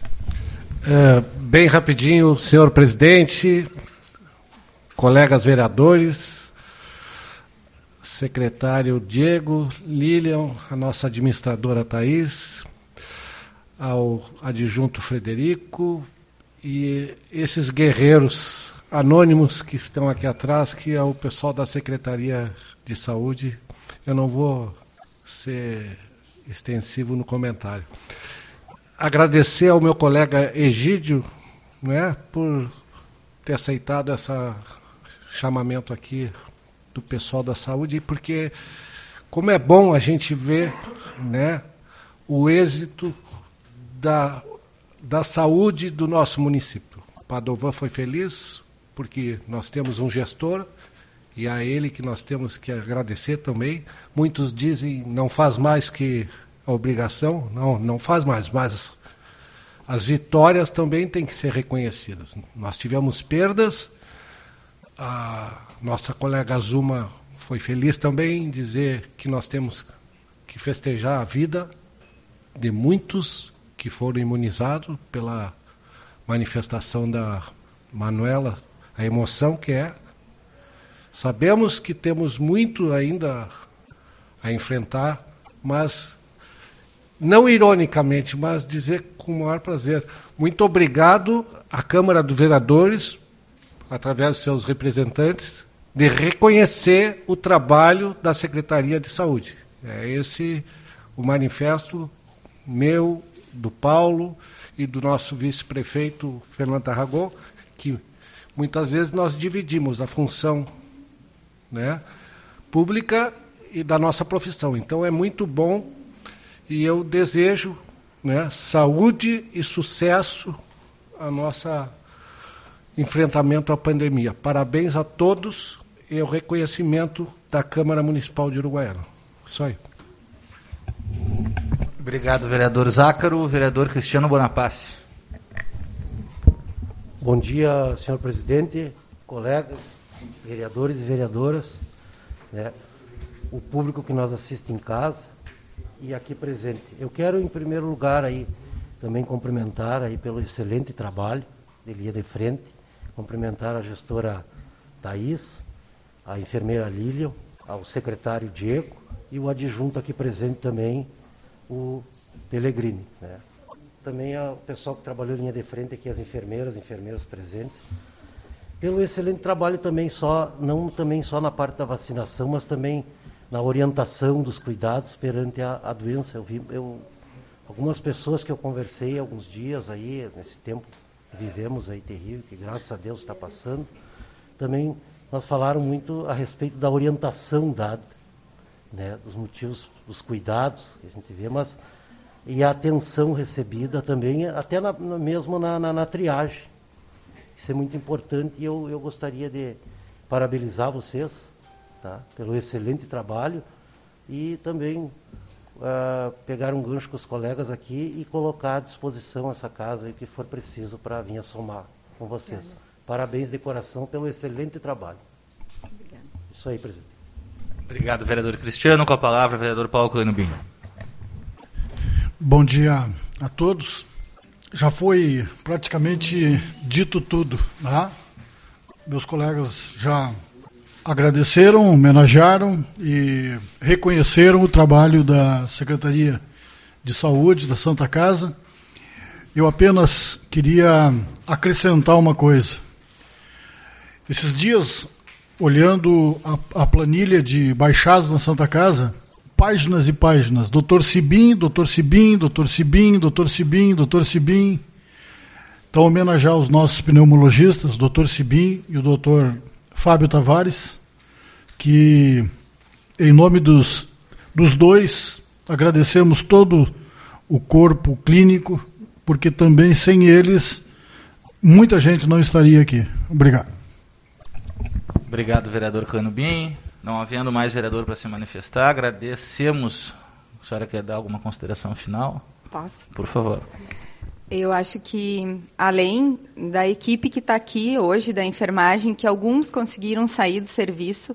Bem rapidinho, senhor presidente, colegas vereadores, secretário Diego, Lilian, a nossa administradora Thaís, ao adjunto Frederico e esses guerreiros anônimos que estão aqui atrás, que é o pessoal da Secretaria de Saúde. Eu não vou ser extensivo no comentário. Agradecer ao meu colega Egídio, né, por ter aceitado esse chamamento aqui do pessoal da saúde, porque como é bom a gente ver, né, o êxito da saúde do nosso município. O Padovan foi feliz porque nós temos um gestor e a ele que nós temos que agradecer também. Muitos dizem não faz mais que a obrigação, não faz mais, mas as vitórias também têm que ser reconhecidas. Nós tivemos perdas, a nossa colega Azuma foi feliz também em dizer que nós temos que festejar a vida de muitos que foram imunizados pela manifestação da Manuela, a emoção que é. Sabemos que temos muito ainda a enfrentar, mas, não ironicamente, mas dizer com o maior prazer, muito obrigado à Câmara dos Vereadores, através de seus representantes, de reconhecer o trabalho da Secretaria de Saúde. É esse o manifesto meu, do Paulo e do nosso vice-prefeito Fernando Tarragão, que muitas vezes nós dividimos a função, né, pública e da nossa profissão. Então é muito bom e eu desejo, né, saúde e sucesso a nossa enfrentamento à pandemia. Parabéns a todos e o reconhecimento da Câmara Municipal de Uruguaiana. Isso aí. Obrigado, vereador Zácaro. Vereador Cristiano Bonaparte. Bom dia, senhor presidente, colegas, vereadores e vereadoras, né, o público que nos assiste em casa e aqui presente. Eu quero, em primeiro lugar, aí, também cumprimentar aí pelo excelente trabalho de linha de frente, cumprimentar a gestora Thaís, a enfermeira Lilian, ao secretário Diego e o adjunto aqui presente também, o Pellegrini, né. Também ao pessoal que trabalhou em linha de frente aqui, as enfermeiros presentes, pelo excelente trabalho também não também só na parte da vacinação, mas também na orientação dos cuidados perante a doença. Eu vi algumas pessoas que eu conversei alguns dias aí, nesse tempo que vivemos aí terrível, que graças a Deus está passando, também nós falaram muito a respeito da orientação dada, né, dos motivos, dos cuidados que a gente vê, mas e a atenção recebida também, até mesmo na triagem. Isso é muito importante e eu gostaria de parabenizar vocês, tá, pelo excelente trabalho e também pegar um gancho com os colegas aqui e colocar à disposição essa casa, o que for preciso para vir a somar com vocês. Parabéns de coração pelo excelente trabalho. Obrigada. Isso aí, presidente. Obrigado, vereador Cristiano. Com a palavra, vereador Paulo Canubim. Bom dia a todos. Já foi praticamente dito tudo, tá? Meus colegas já agradeceram, homenagearam e reconheceram o trabalho da Secretaria de Saúde da Santa Casa. Eu apenas queria acrescentar uma coisa. Esses dias, olhando a planilha de baixados na Santa Casa, páginas e páginas, Dr. Cibim, Dr. Cibim, Dr. Cibim, Dr. Cibim, Dr. Cibim. Então, homenagear os nossos pneumologistas, Dr. Cibim e o Dr. Fábio Tavares, que, em nome dos dois, agradecemos todo o corpo clínico, porque também sem eles, muita gente não estaria aqui. Obrigado. Obrigado, vereador Canubim. Não havendo mais vereador para se manifestar, agradecemos. A senhora quer dar alguma consideração final? Posso? Por favor. Eu acho que, além da equipe que está aqui hoje, da enfermagem, que alguns conseguiram sair do serviço,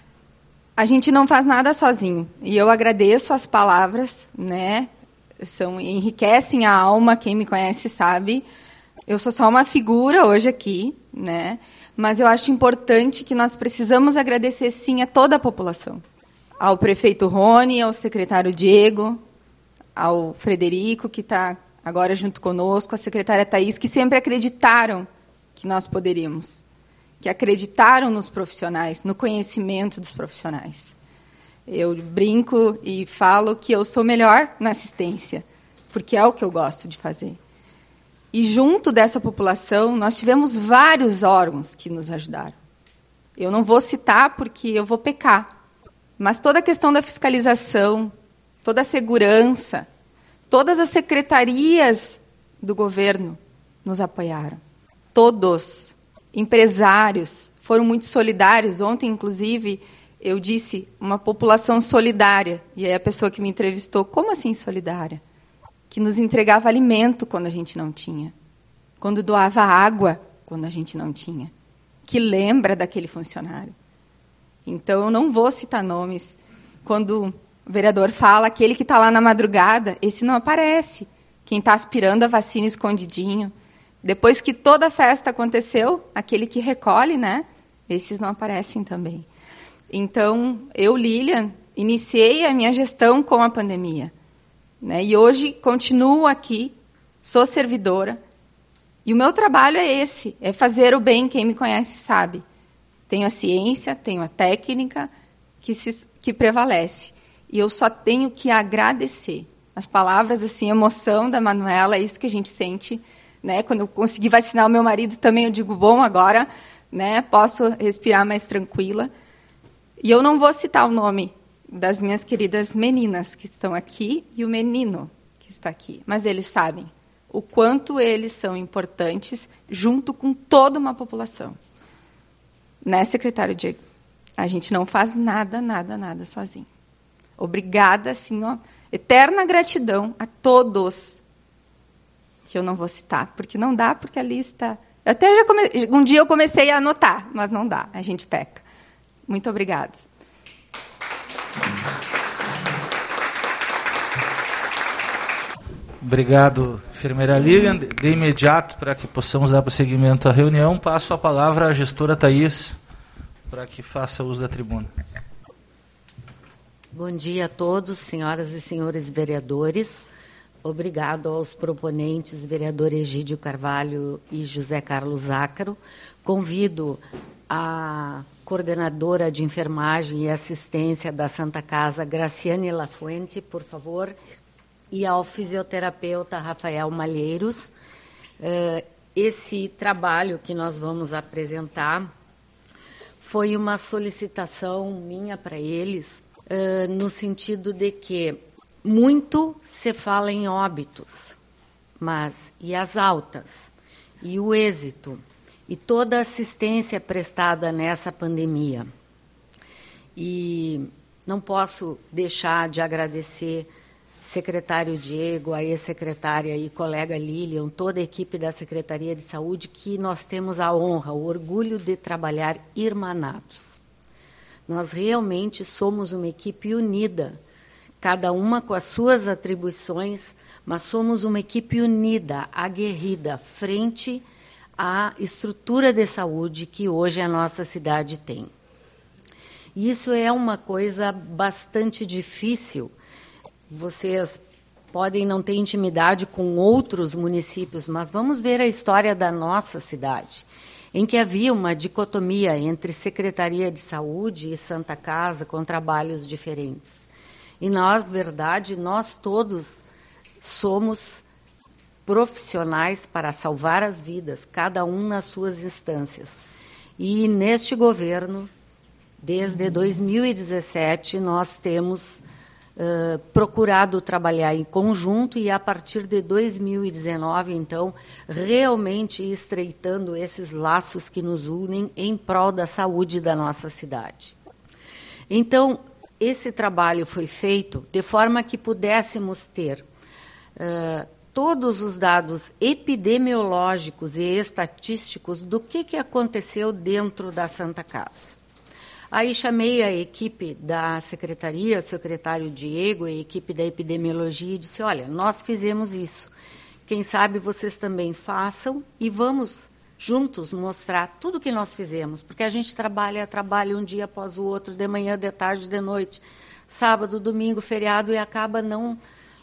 a gente não faz nada sozinho. E eu agradeço as palavras, né? Enriquecem a alma, quem me conhece sabe. Eu sou só uma figura hoje aqui, né? Mas eu acho importante que nós precisamos agradecer, sim, a toda a população. Ao prefeito Rony, ao secretário Diego, ao Frederico, que está agora junto conosco, a secretária Thaís, que sempre acreditaram que nós poderíamos, que acreditaram nos profissionais, no conhecimento dos profissionais. Eu brinco e falo que eu sou melhor na assistência, porque é o que eu gosto de fazer. E junto dessa população, nós tivemos vários órgãos que nos ajudaram. Eu não vou citar porque eu vou pecar, mas toda a questão da fiscalização, toda a segurança, todas as secretarias do governo nos apoiaram. Todos. Empresários foram muito solidários. Ontem, inclusive, eu disse uma população solidária. E aí a pessoa que me entrevistou, como assim solidária? Que nos entregava alimento quando a gente não tinha. Quando doava água quando a gente não tinha. Que lembra daquele funcionário. Então, eu não vou citar nomes. Quando o vereador fala, aquele que está lá na madrugada, esse não aparece. Quem está aspirando a vacina escondidinho. Depois que toda a festa aconteceu, aquele que recolhe, né? Esses não aparecem também. Então, eu, Lilian, iniciei a minha gestão com a pandemia. Né? E hoje continuo aqui, sou servidora. E o meu trabalho é esse, é fazer o bem, quem me conhece sabe. Tenho a ciência, tenho a técnica que prevalece. E eu só tenho que agradecer. As palavras, assim, emoção da Manuela, é isso que a gente sente. Né? Quando eu consegui vacinar o meu marido também, eu digo, bom, agora, né, posso respirar mais tranquila. E eu não vou citar o nome das minhas queridas meninas que estão aqui e o menino que está aqui. Mas eles sabem o quanto eles são importantes junto com toda uma população. Né, secretário Diego? A gente não faz nada sozinho. Obrigada, assim, ó, eterna gratidão a todos, que eu não vou citar, porque não dá, porque a lista... um dia eu comecei a anotar, mas não dá, a gente peca. Muito obrigada. Obrigado, enfermeira Lilian. De imediato, para que possamos dar prosseguimento à reunião, passo a palavra à gestora Thaís, para que faça uso da tribuna. Bom dia a todos, senhoras e senhores vereadores. Obrigado aos proponentes, vereador Egídio Carvalho e José Carlos Zácaro. Convido a coordenadora de enfermagem e assistência da Santa Casa, Graciane Lafuente, por favor, e ao fisioterapeuta Rafael Malheiros. Esse trabalho que nós vamos apresentar foi uma solicitação minha para eles, no sentido de que muito se fala em óbitos, mas e as altas? E o êxito? e toda a assistência prestada nessa pandemia. E não posso deixar de agradecer secretário Diego, a ex-secretária e colega Lilian, toda a equipe da Secretaria de Saúde, que nós temos a honra, o orgulho de trabalhar irmanados. Nós realmente somos uma equipe unida, cada uma com as suas atribuições, mas somos uma equipe unida, aguerrida, frente à estrutura de saúde que hoje a nossa cidade tem. Isso é uma coisa bastante difícil. Vocês podem não ter intimidade com outros municípios, mas vamos ver a história da nossa cidade, em que havia uma dicotomia entre Secretaria de Saúde e Santa Casa, com trabalhos diferentes. E nós, verdade, nós todos somos profissionais para salvar as vidas, cada um nas suas instâncias. E neste governo, desde 2017, nós temos procurado trabalhar em conjunto e, a partir de 2019, então, realmente estreitando esses laços que nos unem em prol da saúde da nossa cidade. Então, esse trabalho foi feito de forma que pudéssemos ter todos os dados epidemiológicos e estatísticos do que aconteceu dentro da Santa Casa. Aí chamei a equipe da secretaria, o secretário Diego, a equipe da epidemiologia, e disse, olha, nós fizemos isso. Quem sabe vocês também façam e vamos juntos mostrar tudo o que nós fizemos, porque a gente trabalha um dia após o outro, de manhã, de tarde, de noite, sábado, domingo, feriado, e acaba não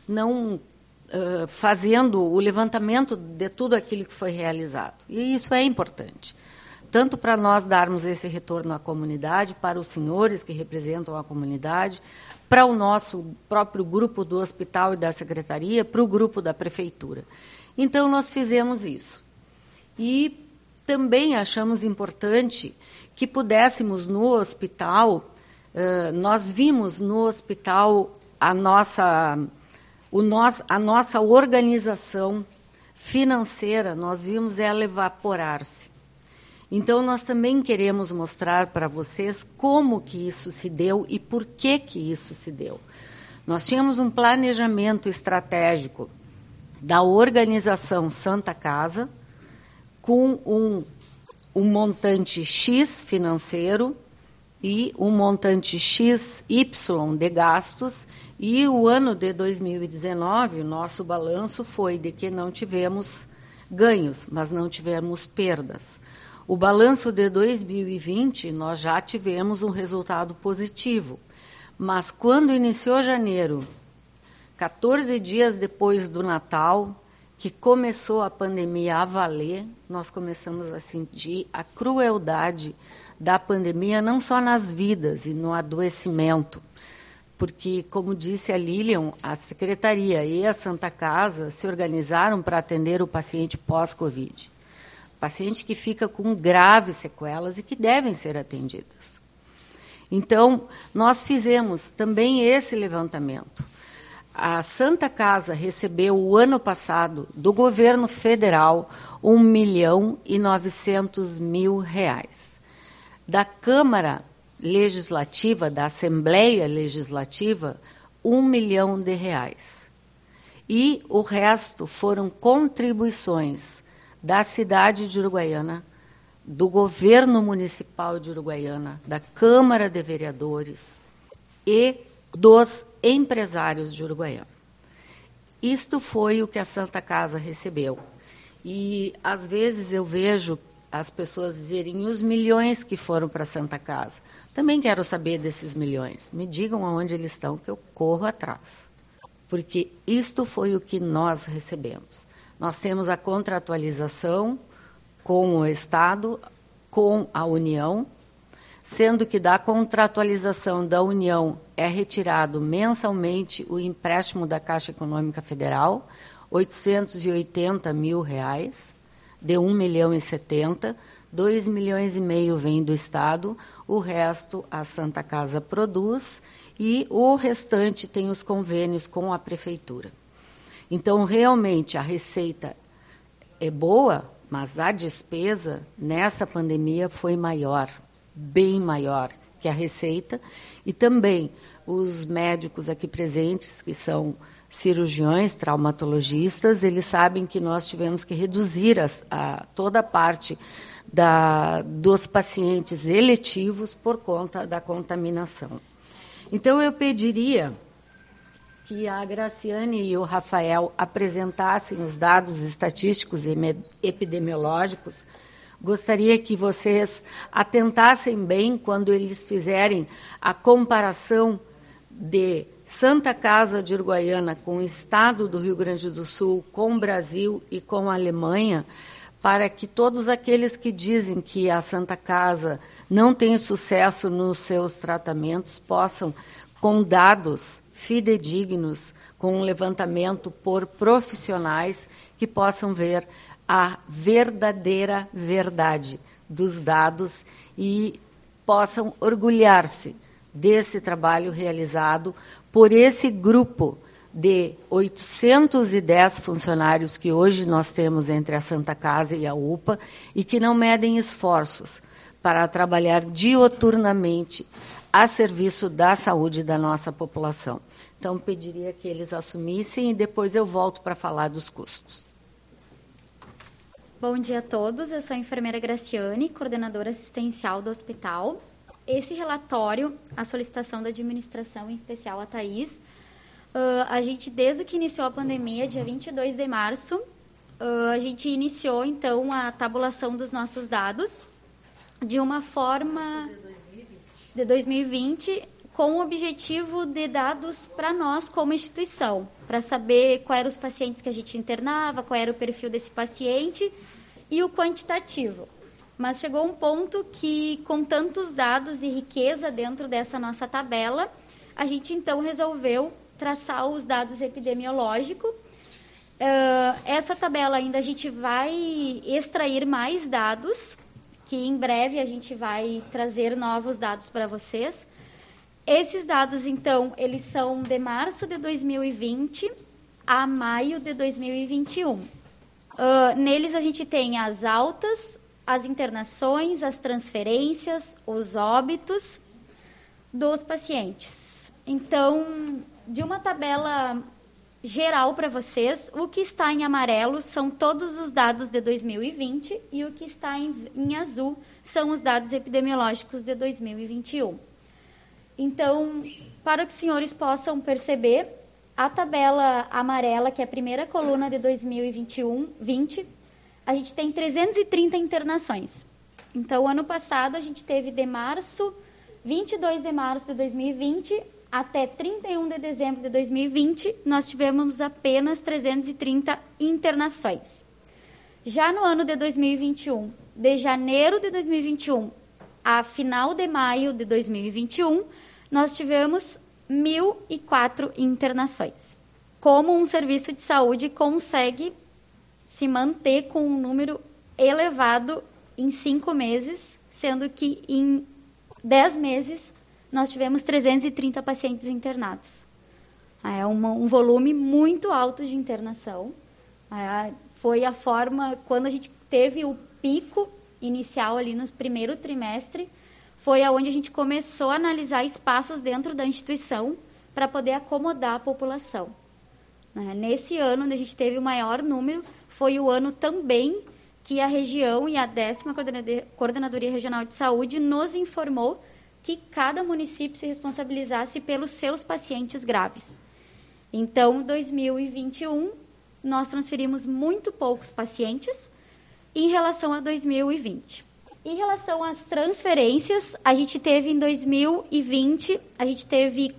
fazendo o levantamento de tudo aquilo que foi realizado. E isso é importante. Tanto para nós darmos esse retorno à comunidade, para os senhores que representam a comunidade, para o nosso próprio grupo do hospital e da secretaria, para o grupo da prefeitura. Então, nós fizemos isso. E também achamos importante que pudéssemos no hospital, nós vimos no hospital a nossa organização financeira, nós vimos ela evaporar-se. Então, nós também queremos mostrar para vocês como que isso se deu e por que isso se deu. Nós tínhamos um planejamento estratégico da organização Santa Casa, com um montante X financeiro e um montante XY de gastos, e o ano de 2019, o nosso balanço foi de que não tivemos ganhos, mas não tivemos perdas. O balanço de 2020, nós já tivemos um resultado positivo, mas quando iniciou janeiro, 14 dias depois do Natal, que começou a pandemia a valer, nós começamos a sentir a crueldade da pandemia, não só nas vidas e no adoecimento, porque, como disse a Lilian, a Secretaria e a Santa Casa se organizaram para atender o paciente pós-Covid. Paciente que fica com graves sequelas e que devem ser atendidas. Então, nós fizemos também esse levantamento. A Santa Casa recebeu, o ano passado, do governo federal, R$1.900.000. Da Câmara Legislativa, da Assembleia Legislativa, R$1 milhão. E o resto foram contribuições da cidade de Uruguaiana, do governo municipal de Uruguaiana, da Câmara de Vereadores e dos empresários de Uruguaiana. Isto foi o que a Santa Casa recebeu. E, às vezes, eu vejo as pessoas dizerem os milhões que foram para a Santa Casa. Também quero saber desses milhões. Me digam aonde eles estão, que eu corro atrás. Porque isto foi o que nós recebemos. Nós temos a contratualização com o Estado, com a União, sendo que da contratualização da União é retirado mensalmente o empréstimo da Caixa Econômica Federal, R$880 mil, de 1.070.000, 2,5 milhões vem do Estado, o resto a Santa Casa produz e o restante tem os convênios com a Prefeitura. Então, realmente, a receita é boa, mas a despesa nessa pandemia foi maior, bem maior que a receita, e também os médicos aqui presentes, que são cirurgiões, traumatologistas, eles sabem que nós tivemos que reduzir toda a parte dos pacientes eletivos por conta da contaminação. Então, eu pediria que a Graciane e o Rafael apresentassem os dados estatísticos e epidemiológicos. Gostaria que vocês atentassem bem quando eles fizerem a comparação de Santa Casa de Uruguaiana com o estado do Rio Grande do Sul, com o Brasil e com a Alemanha, para que todos aqueles que dizem que a Santa Casa não tem sucesso nos seus tratamentos possam, com dados fidedignos, com um levantamento por profissionais, que possam ver a verdadeira verdade dos dados e possam orgulhar-se desse trabalho realizado por esse grupo de 810 funcionários que hoje nós temos entre a Santa Casa e a UPA e que não medem esforços para trabalhar dioturnamente a serviço da saúde da nossa população. Então, pediria que eles assumissem e depois eu volto para falar dos custos. Bom dia a todos, eu sou a enfermeira Graciane, coordenadora assistencial do hospital. Esse relatório, a solicitação da administração, em especial a Thaís, a gente, desde que iniciou a pandemia, dia 22 de março, a gente iniciou, então, a tabulação dos nossos dados de uma forma de 2020, com o objetivo de dados para nós como instituição, para saber quais eram os pacientes que a gente internava, qual era o perfil desse paciente e o quantitativo. Mas chegou um ponto que, com tantos dados e riqueza dentro dessa nossa tabela, a gente então resolveu traçar os dados epidemiológicos. Essa tabela ainda a gente vai extrair mais dados, que em breve a gente vai trazer novos dados para vocês. Esses dados, então, eles são de março de 2020 a maio de 2021. Neles a gente tem as altas, as internações, as transferências, os óbitos dos pacientes. Então, de uma tabela geral para vocês, o que está em amarelo são todos os dados de 2020 e o que está em azul são os dados epidemiológicos de 2021. Então, para que os senhores possam perceber, a tabela amarela, que é a primeira coluna de 2020, a gente tem 330 internações. Então, ano passado, a gente teve de março, 22 de março de 2020, até 31 de dezembro de 2020, nós tivemos apenas 330 internações. Já no ano de 2021, de janeiro de 2021 a final de maio de 2021, nós tivemos 1.004 internações. Como um serviço de saúde consegue se manter com um número elevado em 5 meses, sendo que em 10 meses nós tivemos 330 pacientes internados. É um volume muito alto de internação. Foi a forma, quando a gente teve o pico inicial ali no primeiro trimestre, foi aonde a gente começou a analisar espaços dentro da instituição para poder acomodar a população. Nesse ano, onde a gente teve o maior número, foi o ano também que a região e a 10ª Coordenadoria Regional de Saúde nos informou que cada município se responsabilizasse pelos seus pacientes graves. Então, em 2021, nós transferimos muito poucos pacientes em relação a 2020. Em relação às transferências, a gente teve em 2020, a gente teve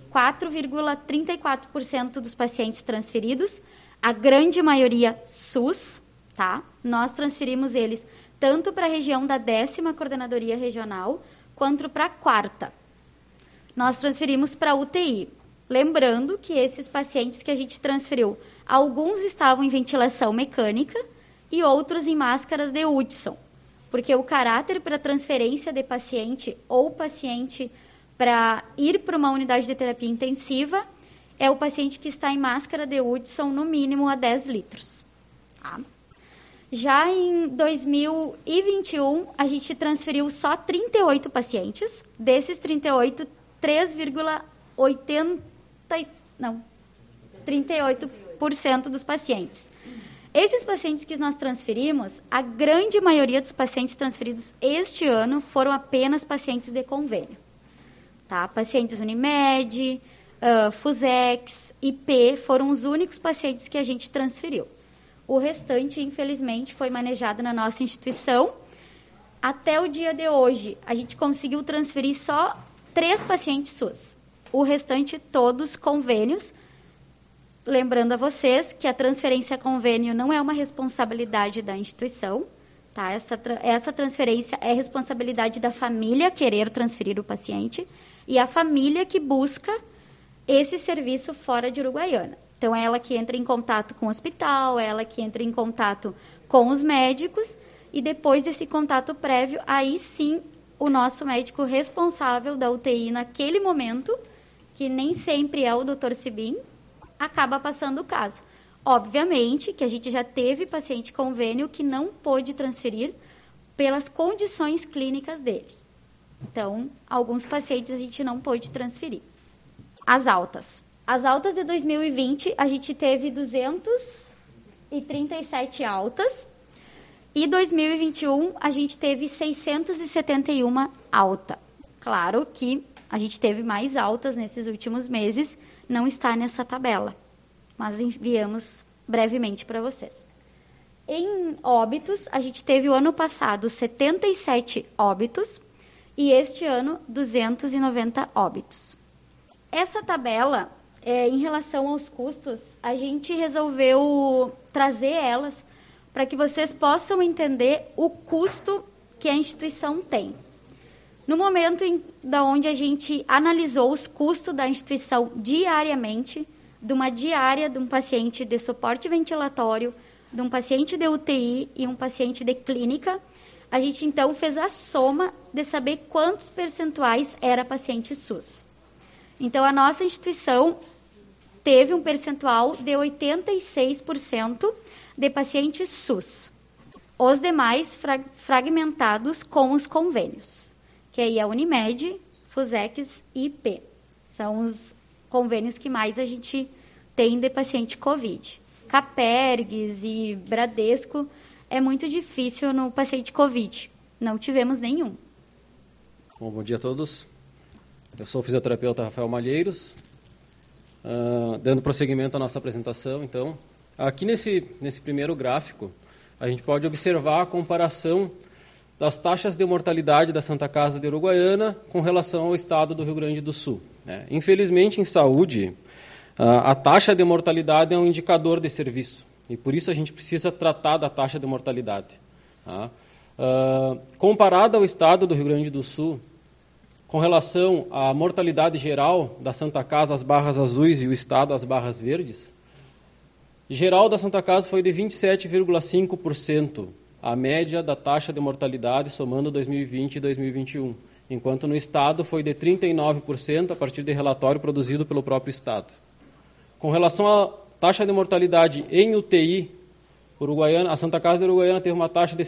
4,34% dos pacientes transferidos, a grande maioria SUS, tá? Nós transferimos eles tanto para a região da 10ª Coordenadoria Regional, quanto para a 4ª. Nós transferimos para a UTI. Lembrando que esses pacientes que a gente transferiu, alguns estavam em ventilação mecânica e outros em máscaras de Hudson. Porque o caráter para transferência de paciente ou paciente para ir para uma unidade de terapia intensiva é o paciente que está em máscara de Hudson no mínimo a 10 litros. Tá? Já em 2021, a gente transferiu só 38 pacientes. Desses 38, 38% dos pacientes. Esses pacientes que nós transferimos, a grande maioria dos pacientes transferidos este ano foram apenas pacientes de convênio. Tá? Pacientes Unimed, Fusex, IP, foram os únicos pacientes que a gente transferiu. O restante, infelizmente, foi manejado na nossa instituição. Até o dia de hoje, a gente conseguiu transferir só 3 pacientes SUS. O restante, todos convênios. Lembrando a vocês que a transferência a convênio não é uma responsabilidade da instituição. Tá? Essa transferência é responsabilidade da família querer transferir o paciente e a família que busca esse serviço fora de Uruguaiana. Então, é ela que entra em contato com o hospital, é ela que entra em contato com os médicos, e depois desse contato prévio, aí sim, o nosso médico responsável da UTI naquele momento, que nem sempre é o Dr. Sibim, acaba passando o caso. Obviamente que a gente já teve paciente convênio que não pôde transferir pelas condições clínicas dele. Então, alguns pacientes a gente não pôde transferir. As altas. As altas de 2020, a gente teve 237 altas. E 2021, a gente teve 671 alta. Claro que a gente teve mais altas nesses últimos meses, não está nessa tabela. Mas enviamos brevemente para vocês. Em óbitos, a gente teve o ano passado 77 óbitos e este ano 290 óbitos. Essa tabela, em relação aos custos, a gente resolveu trazer elas para que vocês possam entender o custo que a instituição tem. No momento onde a gente analisou os custos da instituição diariamente, de uma diária de um paciente de suporte ventilatório, de um paciente de UTI e um paciente de clínica, a gente então fez a soma de saber quantos percentuais era paciente SUS. Então, a nossa instituição teve um percentual de 86% de pacientes SUS. Os demais fragmentados com os convênios, que aí é Unimed, Fusex e IP. São os convênios que mais a gente tem de paciente COVID. Capergues e Bradesco é muito difícil no paciente COVID. Não tivemos nenhum. Bom dia a todos. Eu sou o fisioterapeuta Rafael Malheiros. Dando prosseguimento à nossa apresentação, então, aqui nesse primeiro gráfico, a gente pode observar a comparação das taxas de mortalidade da Santa Casa de Uruguaiana com relação ao estado do Rio Grande do Sul. Infelizmente, em saúde, a taxa de mortalidade é um indicador de serviço, e por isso a gente precisa tratar da taxa de mortalidade. Comparada ao estado do Rio Grande do Sul, com relação à mortalidade geral da Santa Casa, as barras azuis, e o estado, as barras verdes, geral da Santa Casa foi de 27,5%, a média da taxa de mortalidade somando 2020 e 2021, enquanto no estado foi de 39% a partir de relatório produzido pelo próprio estado. Com relação à taxa de mortalidade em UTI, Uruguaiana, a Santa Casa de Uruguaiana teve uma taxa de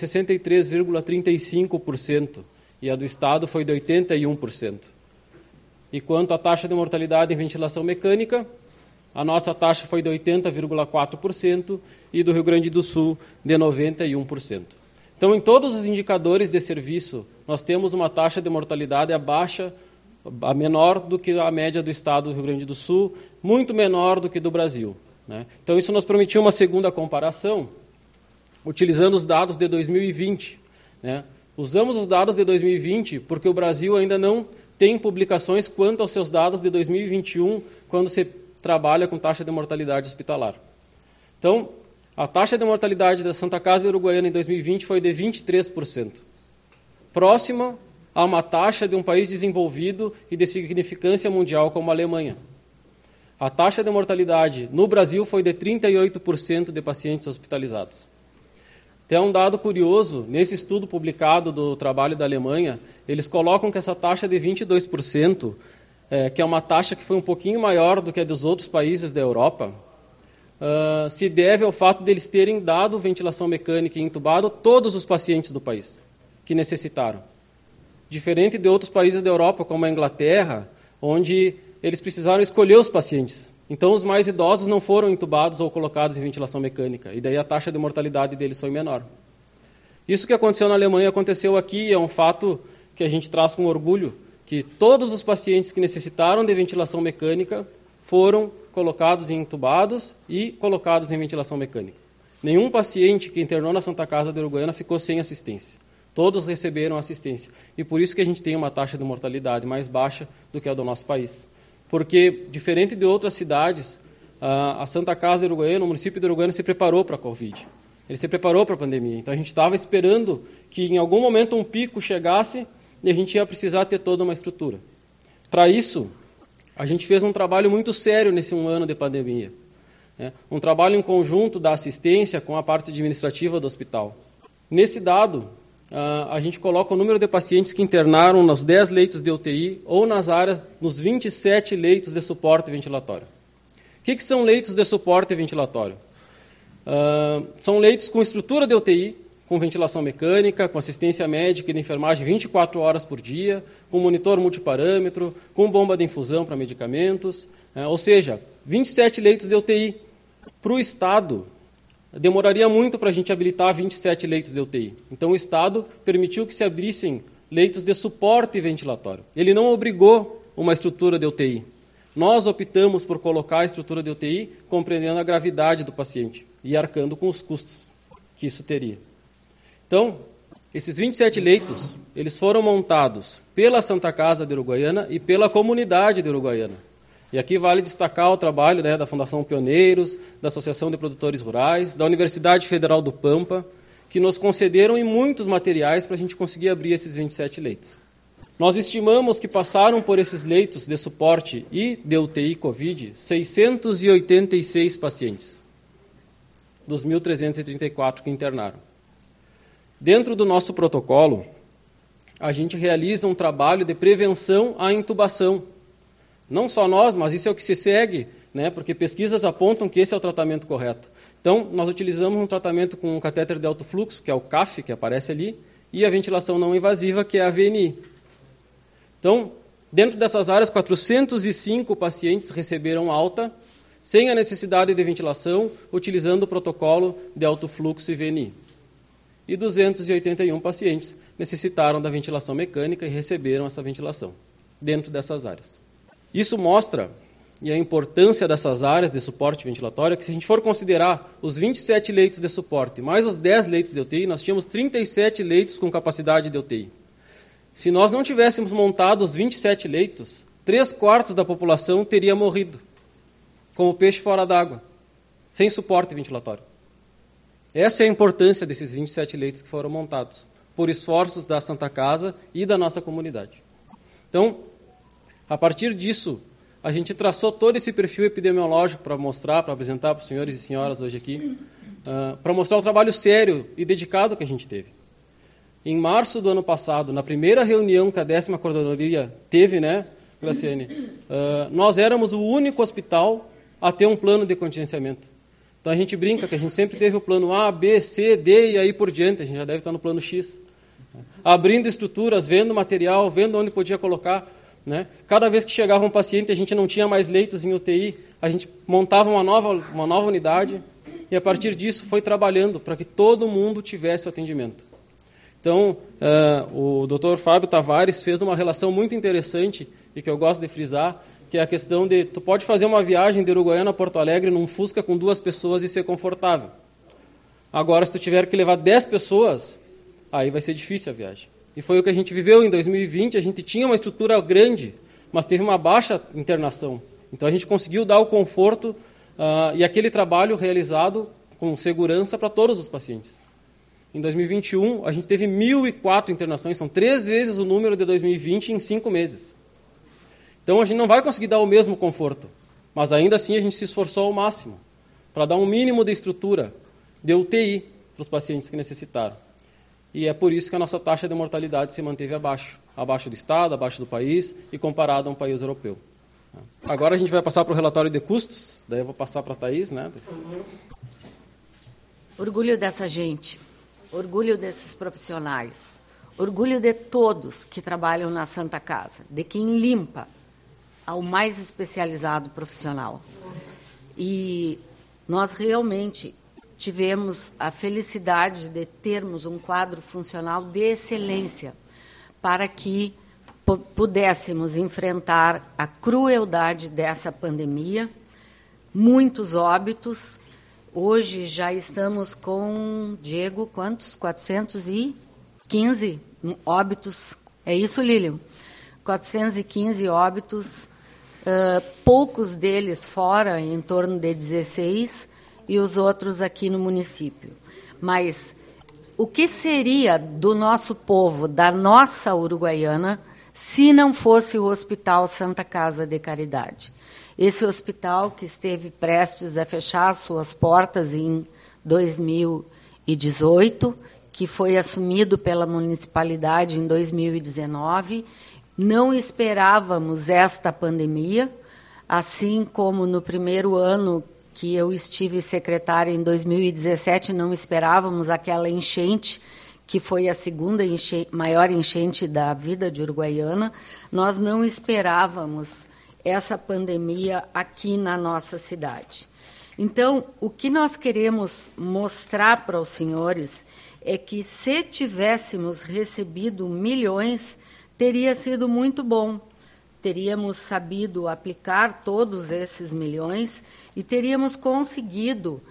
63,35%, e a do estado foi de 81%. E quanto à taxa de mortalidade em ventilação mecânica, a nossa taxa foi de 80,4% e do Rio Grande do Sul de 91%. Então, em todos os indicadores de serviço, nós temos uma taxa de mortalidade a menor do que a média do estado do Rio Grande do Sul, muito menor do que do Brasil. Então, isso nos permitiu uma segunda comparação, utilizando os dados de 2020. Usamos os dados de 2020 porque o Brasil ainda não tem publicações quanto aos seus dados de 2021, quando se trabalha com taxa de mortalidade hospitalar. Então, a taxa de mortalidade da Santa Casa de Uruguaiana em 2020 foi de 23%, próxima a uma taxa de um país desenvolvido e de significância mundial como a Alemanha. A taxa de mortalidade no Brasil foi de 38% de pacientes hospitalizados. Tem um dado curioso, nesse estudo publicado do trabalho da Alemanha, eles colocam que essa taxa de 22%, que é uma taxa que foi um pouquinho maior do que a dos outros países da Europa, se deve ao fato deles terem dado ventilação mecânica e entubado a todos os pacientes do país que necessitaram. Diferente de outros países da Europa, como a Inglaterra, onde eles precisaram escolher os pacientes. Então, os mais idosos não foram entubados ou colocados em ventilação mecânica, e daí a taxa de mortalidade deles foi menor. Isso que aconteceu na Alemanha aconteceu aqui, é um fato que a gente traz com orgulho, que todos os pacientes que necessitaram de ventilação mecânica foram colocados em entubados e colocados em ventilação mecânica. Nenhum paciente que internou na Santa Casa de Uruguaiana ficou sem assistência. Todos receberam assistência. E por isso que a gente tem uma taxa de mortalidade mais baixa do que a do nosso país. Porque, diferente de outras cidades, a Santa Casa de Uruguaiana, o município de Uruguaiana, se preparou para a Covid. Ele se preparou para a pandemia. Então, a gente estava esperando que, em algum momento, um pico chegasse e a gente ia precisar ter toda uma estrutura. Para isso, a gente fez um trabalho muito sério nesse 1 ano de pandemia. Um trabalho em conjunto da assistência com a parte administrativa do hospital. Nesse dado, a gente coloca o número de pacientes que internaram nos 10 leitos de UTI ou nas áreas, nos 27 leitos de suporte ventilatório. O que são leitos de suporte ventilatório? São leitos com estrutura de UTI, com ventilação mecânica, com assistência médica e de enfermagem 24 horas por dia, com monitor multiparâmetro, com bomba de infusão para medicamentos, ou seja, 27 leitos de UTI. Para o Estado, demoraria muito para a gente habilitar 27 leitos de UTI. Então, o Estado permitiu que se abrissem leitos de suporte ventilatório. Ele não obrigou uma estrutura de UTI. Nós optamos por colocar a estrutura de UTI compreendendo a gravidade do paciente e arcando com os custos que isso teria. Então, esses 27 leitos, eles foram montados pela Santa Casa de Uruguaiana e pela comunidade de Uruguaiana. E aqui vale destacar o trabalho da Fundação Pioneiros, da Associação de Produtores Rurais, da Universidade Federal do Pampa, que nos concederam muitos materiais para a gente conseguir abrir esses 27 leitos. Nós estimamos que passaram por esses leitos de suporte e de UTI Covid 686 pacientes, dos 1.334 que internaram. Dentro do nosso protocolo, a gente realiza um trabalho de prevenção à intubação. Não só nós, mas isso é o que se segue, porque pesquisas apontam que esse é o tratamento correto. Então, nós utilizamos um tratamento com um catéter de alto fluxo, que é o CAF, que aparece ali, e a ventilação não invasiva, que é a VNI. Então, dentro dessas áreas, 405 pacientes receberam alta, sem a necessidade de ventilação, utilizando o protocolo de alto fluxo e VNI. E 281 pacientes necessitaram da ventilação mecânica e receberam essa ventilação, dentro dessas áreas. Isso mostra a importância dessas áreas de suporte ventilatório, que se a gente for considerar os 27 leitos de suporte, mais os 10 leitos de UTI, nós tínhamos 37 leitos com capacidade de UTI. Se nós não tivéssemos montado os 27 leitos, 3/4 da população teria morrido, como peixe fora d'água, sem suporte ventilatório. Essa é a importância desses 27 leitos que foram montados, por esforços da Santa Casa e da nossa comunidade. Então, a partir disso, a gente traçou todo esse perfil epidemiológico para mostrar, para apresentar para os senhores e senhoras hoje aqui, para mostrar o trabalho sério e dedicado que a gente teve. Em março do ano passado, na primeira reunião que a 10ª Coordenadoria teve, Graciane, nós éramos o único hospital a ter um plano de contingenciamento. Então a gente brinca que a gente sempre teve o plano A, B, C, D e aí por diante, a gente já deve estar no plano X. Abrindo estruturas, vendo material, vendo onde podia colocar. Cada vez que chegava um paciente, a gente não tinha mais leitos em UTI, a gente montava uma nova unidade e a partir disso foi trabalhando para que todo mundo tivesse atendimento. Então, o Dr. Fábio Tavares fez uma relação muito interessante e que eu gosto de frisar, que é a questão de tu pode fazer uma viagem de Uruguaiana a Porto Alegre num Fusca com 2 pessoas e ser confortável. Agora, se tu tiver que levar 10 pessoas, aí vai ser difícil a viagem. E foi o que a gente viveu em 2020, a gente tinha uma estrutura grande, mas teve uma baixa internação. Então a gente conseguiu dar o conforto e aquele trabalho realizado com segurança para todos os pacientes. Em 2021, a gente teve 1.004 internações, são 3 vezes o número de 2020 em 5 meses. Então a gente não vai conseguir dar o mesmo conforto, mas ainda assim a gente se esforçou ao máximo para dar um mínimo de estrutura de UTI para os pacientes que necessitaram. E é por isso que a nossa taxa de mortalidade se manteve abaixo do Estado, abaixo do país e comparado a um país europeu. Agora a gente vai passar para o relatório de custos, daí eu vou passar para a Thaís, né? Orgulho dessa gente, orgulho desses profissionais, orgulho de todos que trabalham na Santa Casa, de quem limpa, ao mais especializado profissional. E nós realmente tivemos a felicidade de termos um quadro funcional de excelência para que pudéssemos enfrentar a crueldade dessa pandemia, muitos óbitos. Hoje já estamos com, Diego, quantos? 415 óbitos. É isso, Lilian? 415 óbitos, poucos deles fora, em torno de 16, e os outros aqui no município. Mas o que seria do nosso povo, da nossa Uruguaiana, se não fosse o Hospital Santa Casa de Caridade? Esse hospital que esteve prestes a fechar suas portas em 2018, que foi assumido pela municipalidade em 2019, não esperávamos esta pandemia, assim como no primeiro ano que eu estive secretária em 2017, não esperávamos aquela enchente, que foi a segunda maior enchente da vida de Uruguaiana. Nós não esperávamos essa pandemia aqui na nossa cidade. Então, o que nós queremos mostrar para os senhores é que, se tivéssemos recebido milhões, teria sido muito bom. Teríamos sabido aplicar todos esses milhões e teríamos conseguido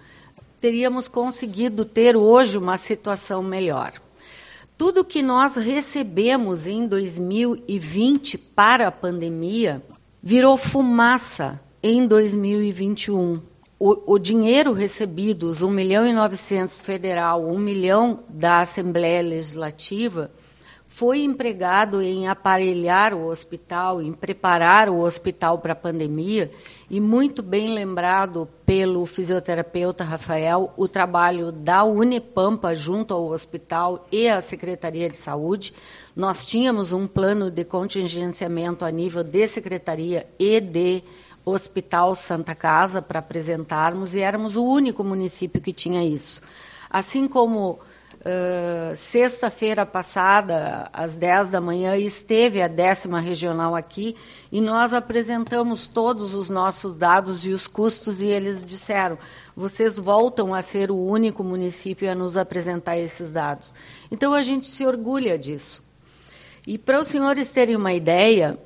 ter hoje uma situação melhor. Tudo que nós recebemos em 2020 para a pandemia virou fumaça em 2021. O dinheiro recebido, os 1.900.000 federal, 1 milhão da Assembleia Legislativa, foi empregado em aparelhar o hospital, em preparar o hospital para a pandemia, e muito bem lembrado pelo fisioterapeuta Rafael, o trabalho da Unipampa junto ao hospital e à Secretaria de Saúde. Nós tínhamos um plano de contingenciamento a nível de Secretaria e de Hospital Santa Casa para apresentarmos, e éramos o único município que tinha isso. Assim como sexta-feira passada, às 10 da manhã, esteve a 10ª regional aqui, e nós apresentamos todos os nossos dados e os custos, e eles disseram: vocês voltam a ser o único município a nos apresentar esses dados. Então, a gente se orgulha disso. E para os senhores terem uma ideia,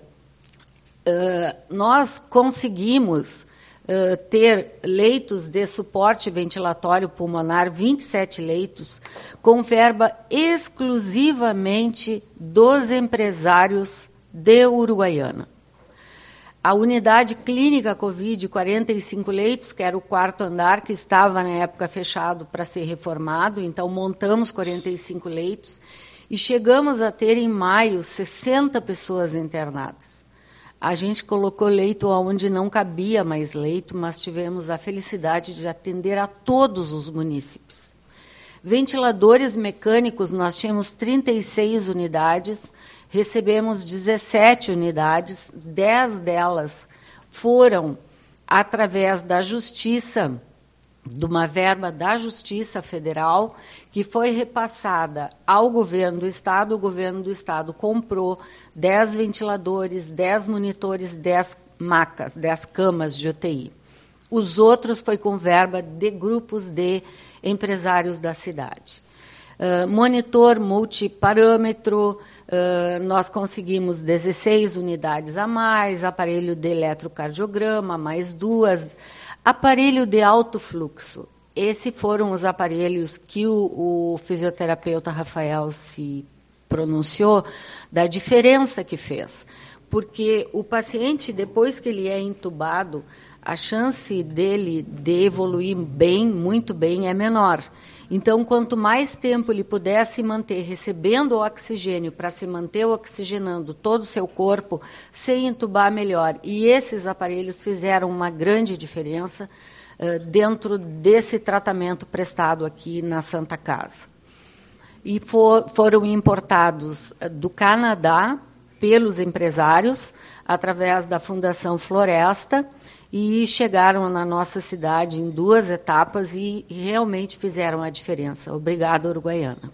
nós conseguimos ter leitos de suporte ventilatório pulmonar, 27 leitos, com verba exclusivamente dos empresários de Uruguaiana. A unidade clínica Covid, 45 leitos, que era o 4º andar, que estava na época fechado para ser reformado, então montamos 45 leitos e chegamos a ter em maio 60 pessoas internadas. A gente colocou leito onde não cabia mais leito, mas tivemos a felicidade de atender a todos os munícipes. Ventiladores mecânicos, nós tínhamos 36 unidades, recebemos 17 unidades, 10 delas foram através da Justiça, de uma verba da Justiça Federal, que foi repassada ao governo do Estado. O governo do Estado comprou 10 ventiladores, 10 monitores, 10 macas, 10 camas de UTI. Os outros foi com verba de grupos de empresários da cidade. Monitor multiparâmetro, nós conseguimos 16 unidades a mais, aparelho de eletrocardiograma, mais 2, aparelho de alto fluxo. Esses foram os aparelhos que o fisioterapeuta Rafael se pronunciou, da diferença que fez. Porque o paciente, depois que ele é entubado, a chance dele de evoluir bem, muito bem, é menor. Então, quanto mais tempo ele puder se manter recebendo o oxigênio para se manter oxigenando todo o seu corpo, sem entubar, melhor. E esses aparelhos fizeram uma grande diferença dentro desse tratamento prestado aqui na Santa Casa. E foram importados do Canadá pelos empresários, através da Fundação Floresta, e chegaram na nossa cidade em 2 etapas e realmente fizeram a diferença. Obrigada, Uruguaiana.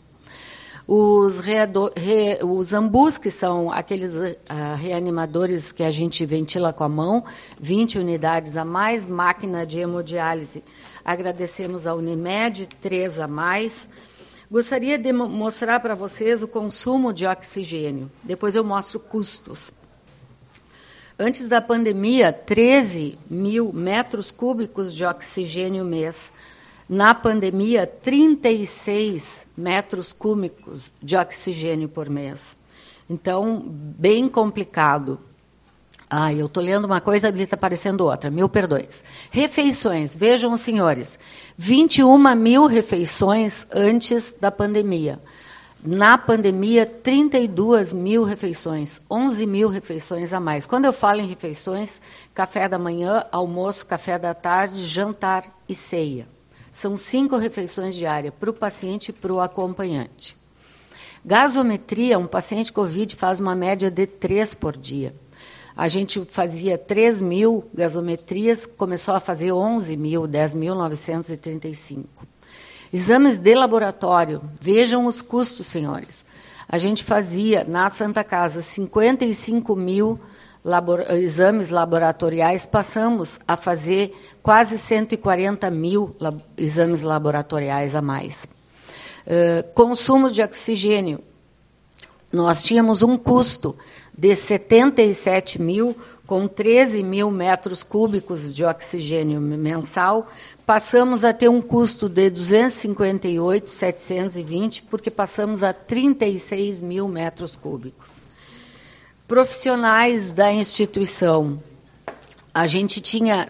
Os ambus, que são aqueles reanimadores que a gente ventila com a mão, 20 unidades a mais, máquina de hemodiálise, agradecemos a Unimed, 3 a mais. Gostaria de mostrar para vocês o consumo de oxigênio, depois eu mostro custos. Antes da pandemia, 13 mil metros cúbicos de oxigênio mês. Na pandemia, 36 metros cúbicos de oxigênio por mês. Então, bem complicado. Eu estou lendo uma coisa, ali está aparecendo outra, mil perdões. Refeições, vejam, senhores, 21 mil refeições antes da pandemia. Na pandemia, 32 mil refeições, 11 mil refeições a mais. Quando eu falo em refeições, café da manhã, almoço, café da tarde, jantar e ceia. São 5 refeições diárias para o paciente e para o acompanhante. Gasometria, um paciente COVID faz uma média de 3 por dia. A gente fazia 3 mil gasometrias, começou a fazer 11 mil, 10.935. Exames de laboratório, vejam os custos, senhores. A gente fazia, na Santa Casa, 55 mil exames laboratoriais, passamos a fazer quase 140 mil exames laboratoriais a mais. Consumo de oxigênio, nós tínhamos um custo de 77 mil, com 13 mil metros cúbicos de oxigênio mensal, passamos a ter um custo de 258.720, porque passamos a 36 mil metros cúbicos. Profissionais da instituição, a gente tinha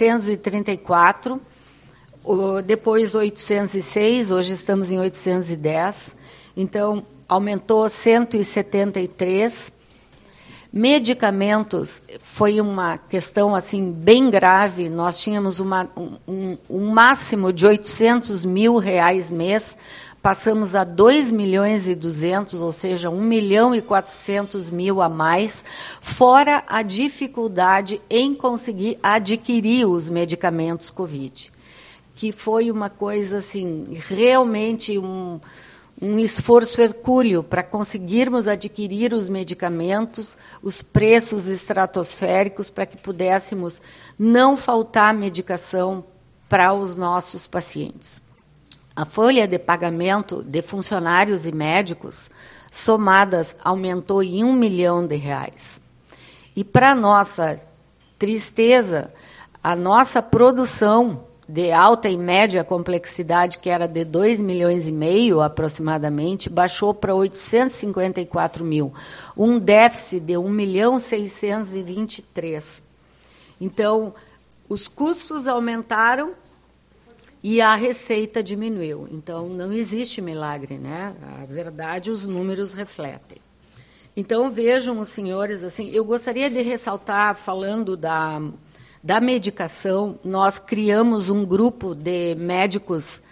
634, depois 806, hoje estamos em 810, então aumentou 173. Medicamentos, foi uma questão assim bem grave, nós tínhamos um máximo de 800 mil reais mês, passamos a 2.200.000, ou seja, 1.400.000 a mais, fora a dificuldade em conseguir adquirir os medicamentos COVID, que foi uma coisa assim, realmente um esforço hercúleo para conseguirmos adquirir os medicamentos, os preços estratosféricos, para que pudéssemos não faltar medicação para os nossos pacientes. A folha de pagamento de funcionários e médicos, somadas, aumentou em R$1 milhão. E, para nossa tristeza, a nossa produção de alta e média complexidade, que era de 2,5 milhões aproximadamente, baixou para 854 mil, um déficit de 1.623.000. Então, os custos aumentaram e a receita diminuiu. Então, não existe milagre, né? A verdade, os números refletem. Então, vejam os senhores, assim, eu gostaria de ressaltar, falando da medicação, nós criamos um grupo de médicos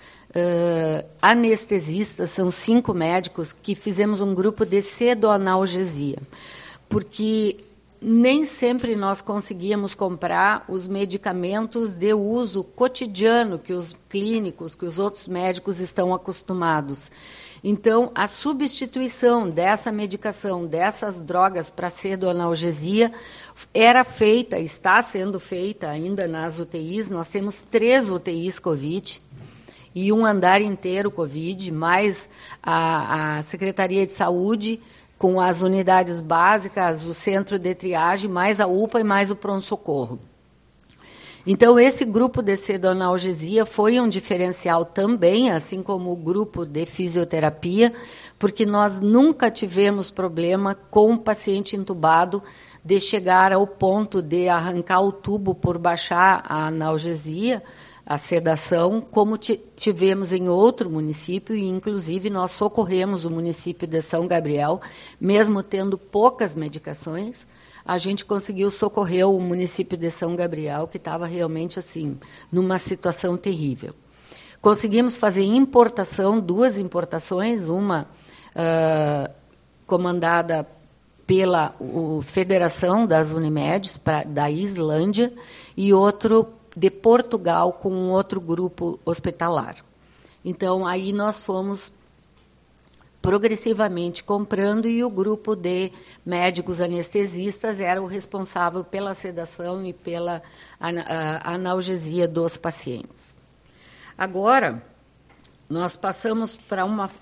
anestesistas, são 5 médicos, que fizemos um grupo de pseudoanalgesia, porque nem sempre nós conseguíamos comprar os medicamentos de uso cotidiano que os clínicos, que os outros médicos estão acostumados. Então, a substituição dessa medicação, dessas drogas para pseudoanalgesia, era feita, está sendo feita ainda nas UTIs. Nós temos 3 UTIs COVID e um andar inteiro COVID, mais a Secretaria de Saúde, com as unidades básicas, o centro de triagem, mais a UPA e mais o pronto-socorro. Então, esse grupo de pseudoanalgesia foi um diferencial também, assim como o grupo de fisioterapia, porque nós nunca tivemos problema com o paciente entubado de chegar ao ponto de arrancar o tubo por baixar a analgesia, a sedação, como tivemos em outro município, e inclusive nós socorremos o município de São Gabriel, mesmo tendo poucas medicações, a gente conseguiu socorrer o município de São Gabriel, que estava realmente assim, numa situação terrível. Conseguimos fazer importação, 2 importações, uma comandada pela Federação das Unimedes, da Islândia, e outro de Portugal, com um outro grupo hospitalar. Então, aí nós fomos progressivamente comprando, e o grupo de médicos anestesistas era o responsável pela sedação e pela analgesia dos pacientes. Agora, nós passamos para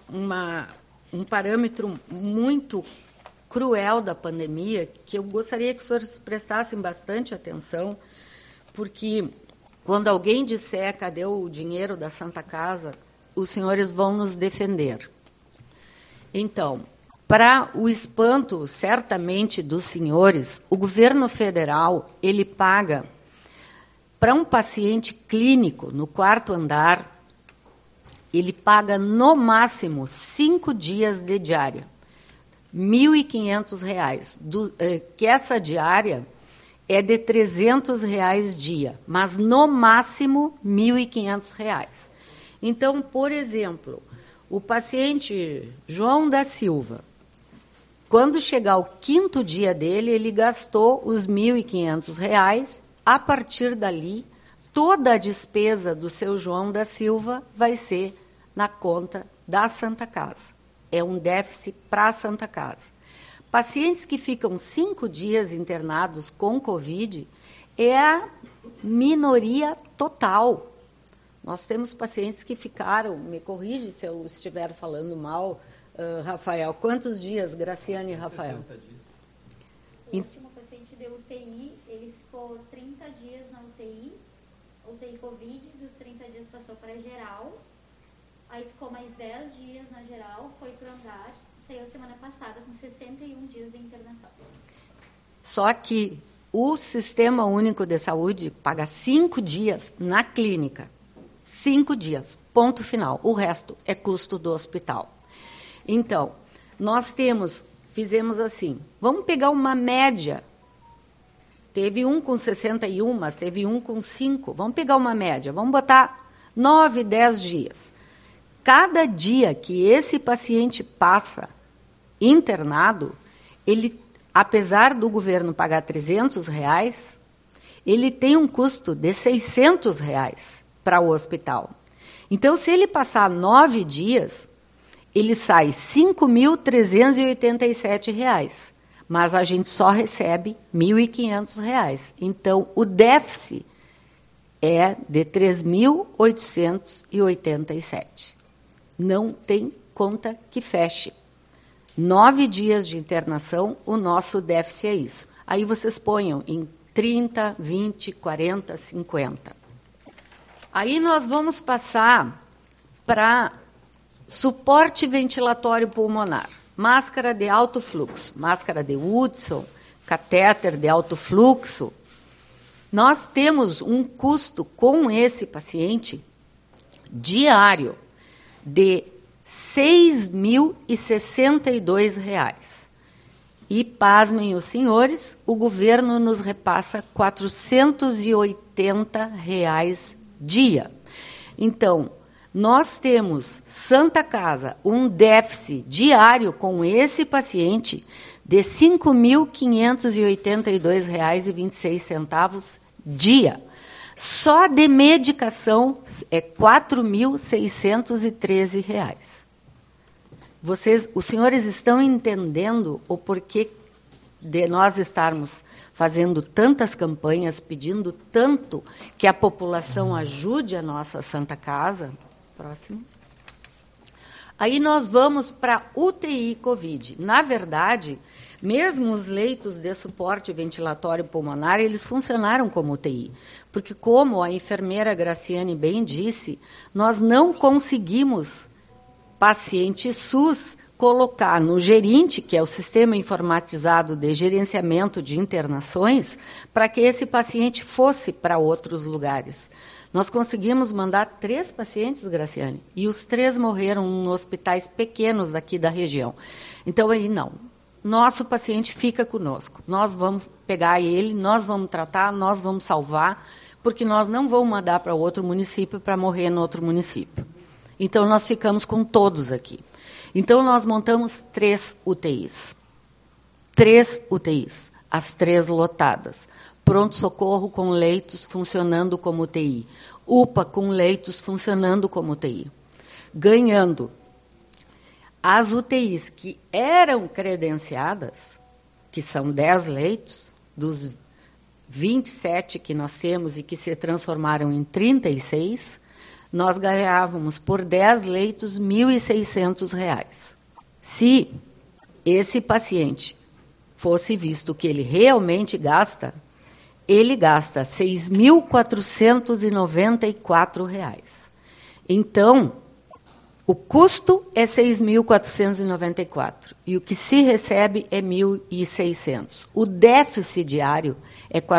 um parâmetro muito cruel da pandemia, que eu gostaria que os senhores prestassem bastante atenção, porque quando alguém disser cadê o dinheiro da Santa Casa, os senhores vão nos defender. Então, para o espanto, certamente, dos senhores, o governo federal, ele paga para um paciente clínico no 4º andar, ele paga no máximo 5 dias de diária, R$ 1.500, que essa diária é de R$ 300 dia, mas no máximo R$ 1.500. Então, por exemplo, o paciente João da Silva, quando chegar o 5º dia dele, ele gastou os R$ 1.500. A partir dali, toda a despesa do seu João da Silva vai ser na conta da Santa Casa. É um déficit para a Santa Casa. Pacientes que ficam 5 dias internados com Covid é a minoria total. Nós temos pacientes que ficaram, me corrige se eu estiver falando mal, Rafael, quantos dias, Graciane e Rafael? 60 dias. O último paciente de UTI, ele ficou 30 dias na UTI Covid, dos 30 dias passou para geral, aí ficou mais 10 dias na geral, foi para o andar, saiu semana passada com 61 dias de internação. Só que o Sistema Único de Saúde paga 5 dias na clínica. 5 dias, ponto final. O resto é custo do hospital. Então, nós fizemos assim, vamos pegar uma média. Teve um com 61, mas teve um com 5. Vamos pegar uma média, vamos botar 9, 10 dias. Cada dia que esse paciente passa internado, ele, apesar do governo pagar R$ 300, ele tem um custo de R$ 600 para o hospital. Então, se ele passar 9 dias, ele sai R$ 5.387, mas a gente só recebe R$ 1.500. Então, o déficit é de R$ 3.887. Não tem conta que feche. 9 dias de internação, o nosso déficit é isso. Aí vocês ponham em 30, 20, 40, 50. Aí nós vamos passar para suporte ventilatório pulmonar, máscara de alto fluxo, máscara de Hudson, catéter de alto fluxo. Nós temos um custo com esse paciente diário de R$ 6.062. E, pasmem os senhores, o governo nos repassa R$ 480 dia. Então, nós temos, Santa Casa, um déficit diário com esse paciente de R$ 5.582,26 dia. Só de medicação é R$ 4.613. Os senhores estão entendendo o porquê de nós estarmos fazendo tantas campanhas, pedindo tanto que a população ajude a nossa Santa Casa? Próximo. Aí nós vamos para UTI Covid. Na verdade, mesmo os leitos de suporte ventilatório pulmonar, eles funcionaram como UTI. Porque, como a enfermeira Graciane bem disse, nós não conseguimos, paciente SUS, colocar no gerente, que é o sistema informatizado de gerenciamento de internações, para que esse paciente fosse para outros lugares. Nós conseguimos mandar 3 pacientes, Graciane, e os 3 morreram em hospitais pequenos daqui da região. Então, aí não. Nosso paciente fica conosco. Nós vamos pegar ele, nós vamos tratar, nós vamos salvar, porque nós não vamos mandar para outro município para morrer no outro município. Então, nós ficamos com todos aqui. Então, nós montamos 3 UTIs. 3 UTIs, as 3 lotadas. Pronto-socorro com leitos funcionando como UTI. UPA com leitos funcionando como UTI. Ganhando as UTIs que eram credenciadas, que são 10 leitos, dos 27 que nós temos e que se transformaram em 36, nós ganhávamos por 10 leitos R$ 1.600. Se esse paciente fosse visto que ele realmente gasta, ele gasta R$ 6.494. Então, o custo é R$ 6.494 e o que se recebe é R$ 1.600. O déficit diário é R$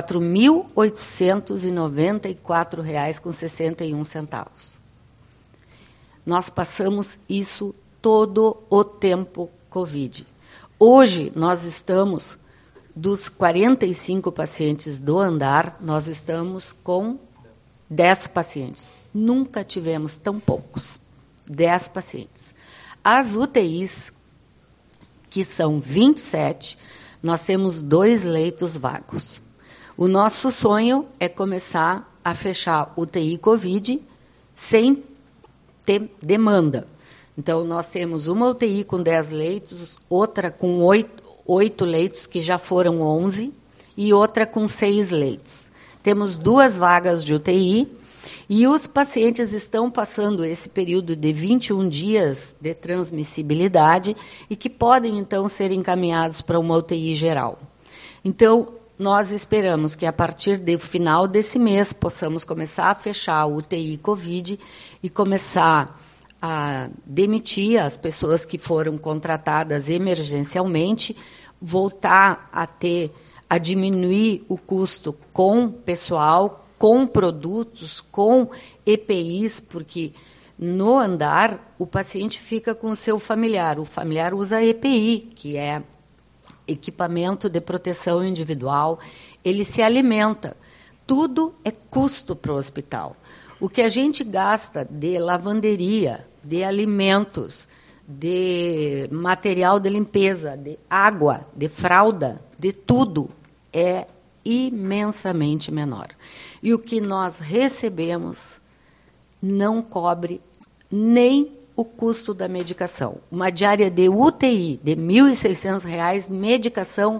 4.894,61. Nós passamos isso todo o tempo Covid. Hoje, nós estamos, dos 45 pacientes do andar, nós estamos com 10 pacientes. Nunca tivemos tão poucos. 10 pacientes. As UTIs, que são 27, nós temos 2 leitos vagos. O nosso sonho é começar a fechar UTI Covid sem ter demanda. Então, nós temos uma UTI com 10 leitos, outra com 8 leitos, que já foram 11, e outra com 6 leitos. Temos 2 vagas de UTI, e os pacientes estão passando esse período de 21 dias de transmissibilidade e que podem, então, ser encaminhados para uma UTI geral. Então, nós esperamos que, a partir do final desse mês, possamos começar a fechar a UTI Covid e começar a demitir as pessoas que foram contratadas emergencialmente, voltar a diminuir o custo com pessoal, com produtos, com EPIs, porque no andar o paciente fica com o seu familiar. O familiar usa EPI, que é equipamento de proteção individual, ele se alimenta. Tudo é custo para o hospital. O que a gente gasta de lavanderia, de alimentos, de material de limpeza, de água, de fralda, de tudo, é imensamente menor. E o que nós recebemos não cobre nem o custo da medicação. Uma diária de UTI de R$ 1.600, medicação R$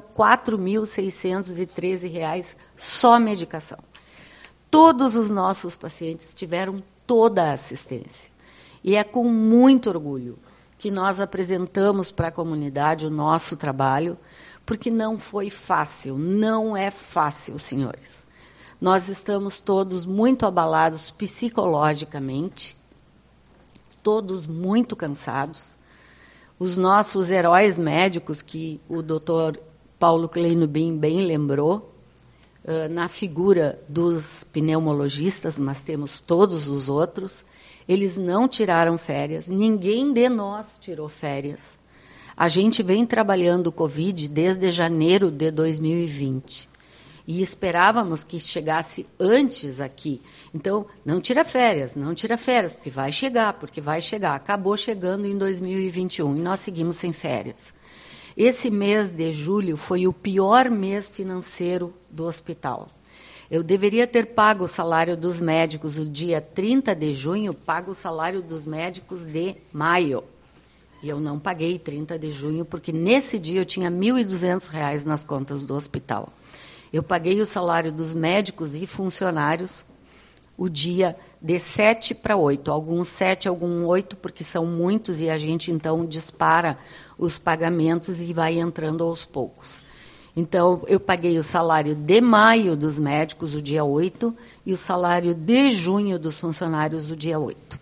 4.613, só medicação. Todos os nossos pacientes tiveram toda a assistência. E é com muito orgulho que nós apresentamos para a comunidade o nosso trabalho, porque não foi fácil, não é fácil, senhores. Nós estamos todos muito abalados psicologicamente, todos muito cansados. Os nossos heróis médicos, que o doutor Paulo Kleinubin bem lembrou, na figura dos pneumologistas, mas temos todos os outros, eles não tiraram férias, ninguém de nós tirou férias. A gente vem trabalhando o Covid desde janeiro de 2020 e esperávamos que chegasse antes aqui. Então, não tira férias, porque vai chegar. Acabou chegando em 2021 e nós seguimos sem férias. Esse mês de julho foi o pior mês financeiro do hospital. Eu deveria ter pago o salário dos médicos no dia 30 de junho, pago o salário dos médicos de maio. E eu não paguei 30 de junho, porque nesse dia eu tinha R$ 1.200 nas contas do hospital. Eu paguei o salário dos médicos e funcionários o dia de 7 para 8. Alguns 7, alguns 8, porque são muitos, e a gente, então, dispara os pagamentos e vai entrando aos poucos. Então, eu paguei o salário de maio dos médicos, o dia 8, e o salário de junho dos funcionários, o dia 8.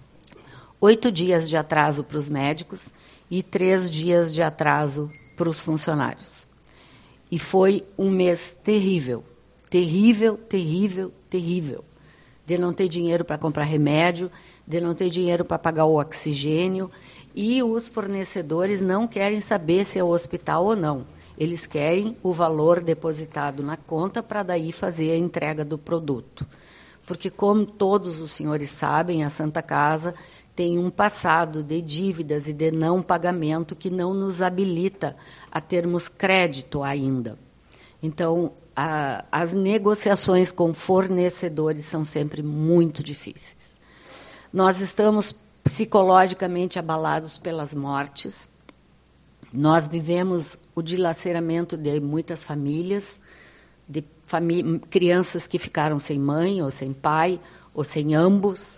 8 dias de atraso para os médicos e 3 dias de atraso para os funcionários. E foi um mês terrível, terrível, terrível, terrível. De não ter dinheiro para comprar remédio, de não ter dinheiro para pagar o oxigênio, e os fornecedores não querem saber se é o hospital ou não. Eles querem o valor depositado na conta para daí fazer a entrega do produto. Porque, como todos os senhores sabem, a Santa Casa tem um passado de dívidas e de não pagamento que não nos habilita a termos crédito ainda. Então, as negociações com fornecedores são sempre muito difíceis. Nós estamos psicologicamente abalados pelas mortes. Nós vivemos o dilaceramento de muitas famílias, de crianças que ficaram sem mãe, ou sem pai, ou sem ambos.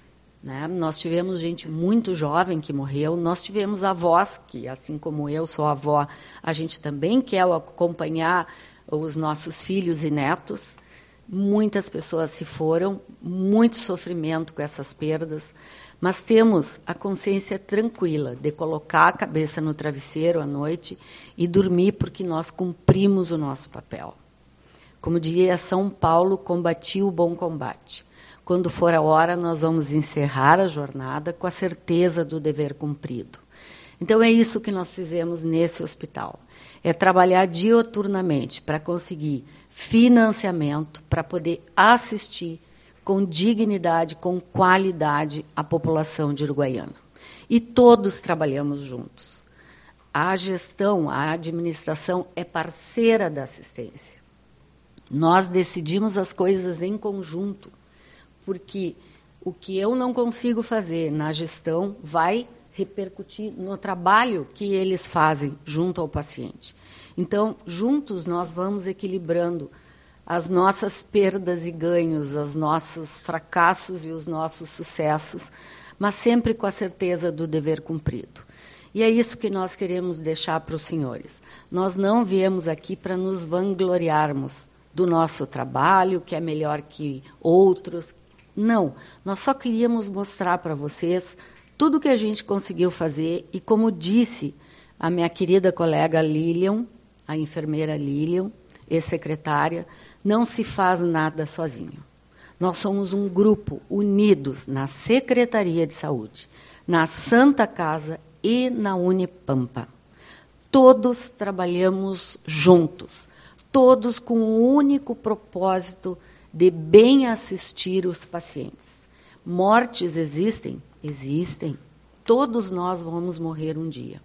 Né? Nós tivemos gente muito jovem que morreu, nós tivemos avós, que assim como eu sou avó, a gente também quer acompanhar os nossos filhos e netos. Muitas pessoas se foram, muito sofrimento com essas perdas, mas temos a consciência tranquila de colocar a cabeça no travesseiro à noite e dormir porque nós cumprimos o nosso papel. Como diria São Paulo, combati o bom combate. Quando for a hora, nós vamos encerrar a jornada com a certeza do dever cumprido. Então, é isso que nós fizemos nesse hospital. É trabalhar dioturnamente para conseguir financiamento, para poder assistir com dignidade, com qualidade, a população de Uruguaiana. E todos trabalhamos juntos. A gestão, a administração é parceira da assistência. Nós decidimos as coisas em conjunto, porque o que eu não consigo fazer na gestão vai repercutir no trabalho que eles fazem junto ao paciente. Então, juntos nós vamos equilibrando as nossas perdas e ganhos, os nossos fracassos e os nossos sucessos, mas sempre com a certeza do dever cumprido. E é isso que nós queremos deixar para os senhores. Nós não viemos aqui para nos vangloriarmos do nosso trabalho, que é melhor que outros. Não, nós só queríamos mostrar para vocês tudo o que a gente conseguiu fazer e, como disse a minha querida colega Lilian, a enfermeira Lilian, ex-secretária, não se faz nada sozinho. Nós somos um grupo unidos na Secretaria de Saúde, na Santa Casa e na Unipampa. Todos trabalhamos juntos, todos com o único propósito de bem assistir os pacientes. Mortes existem? Existem. Todos nós vamos morrer um dia.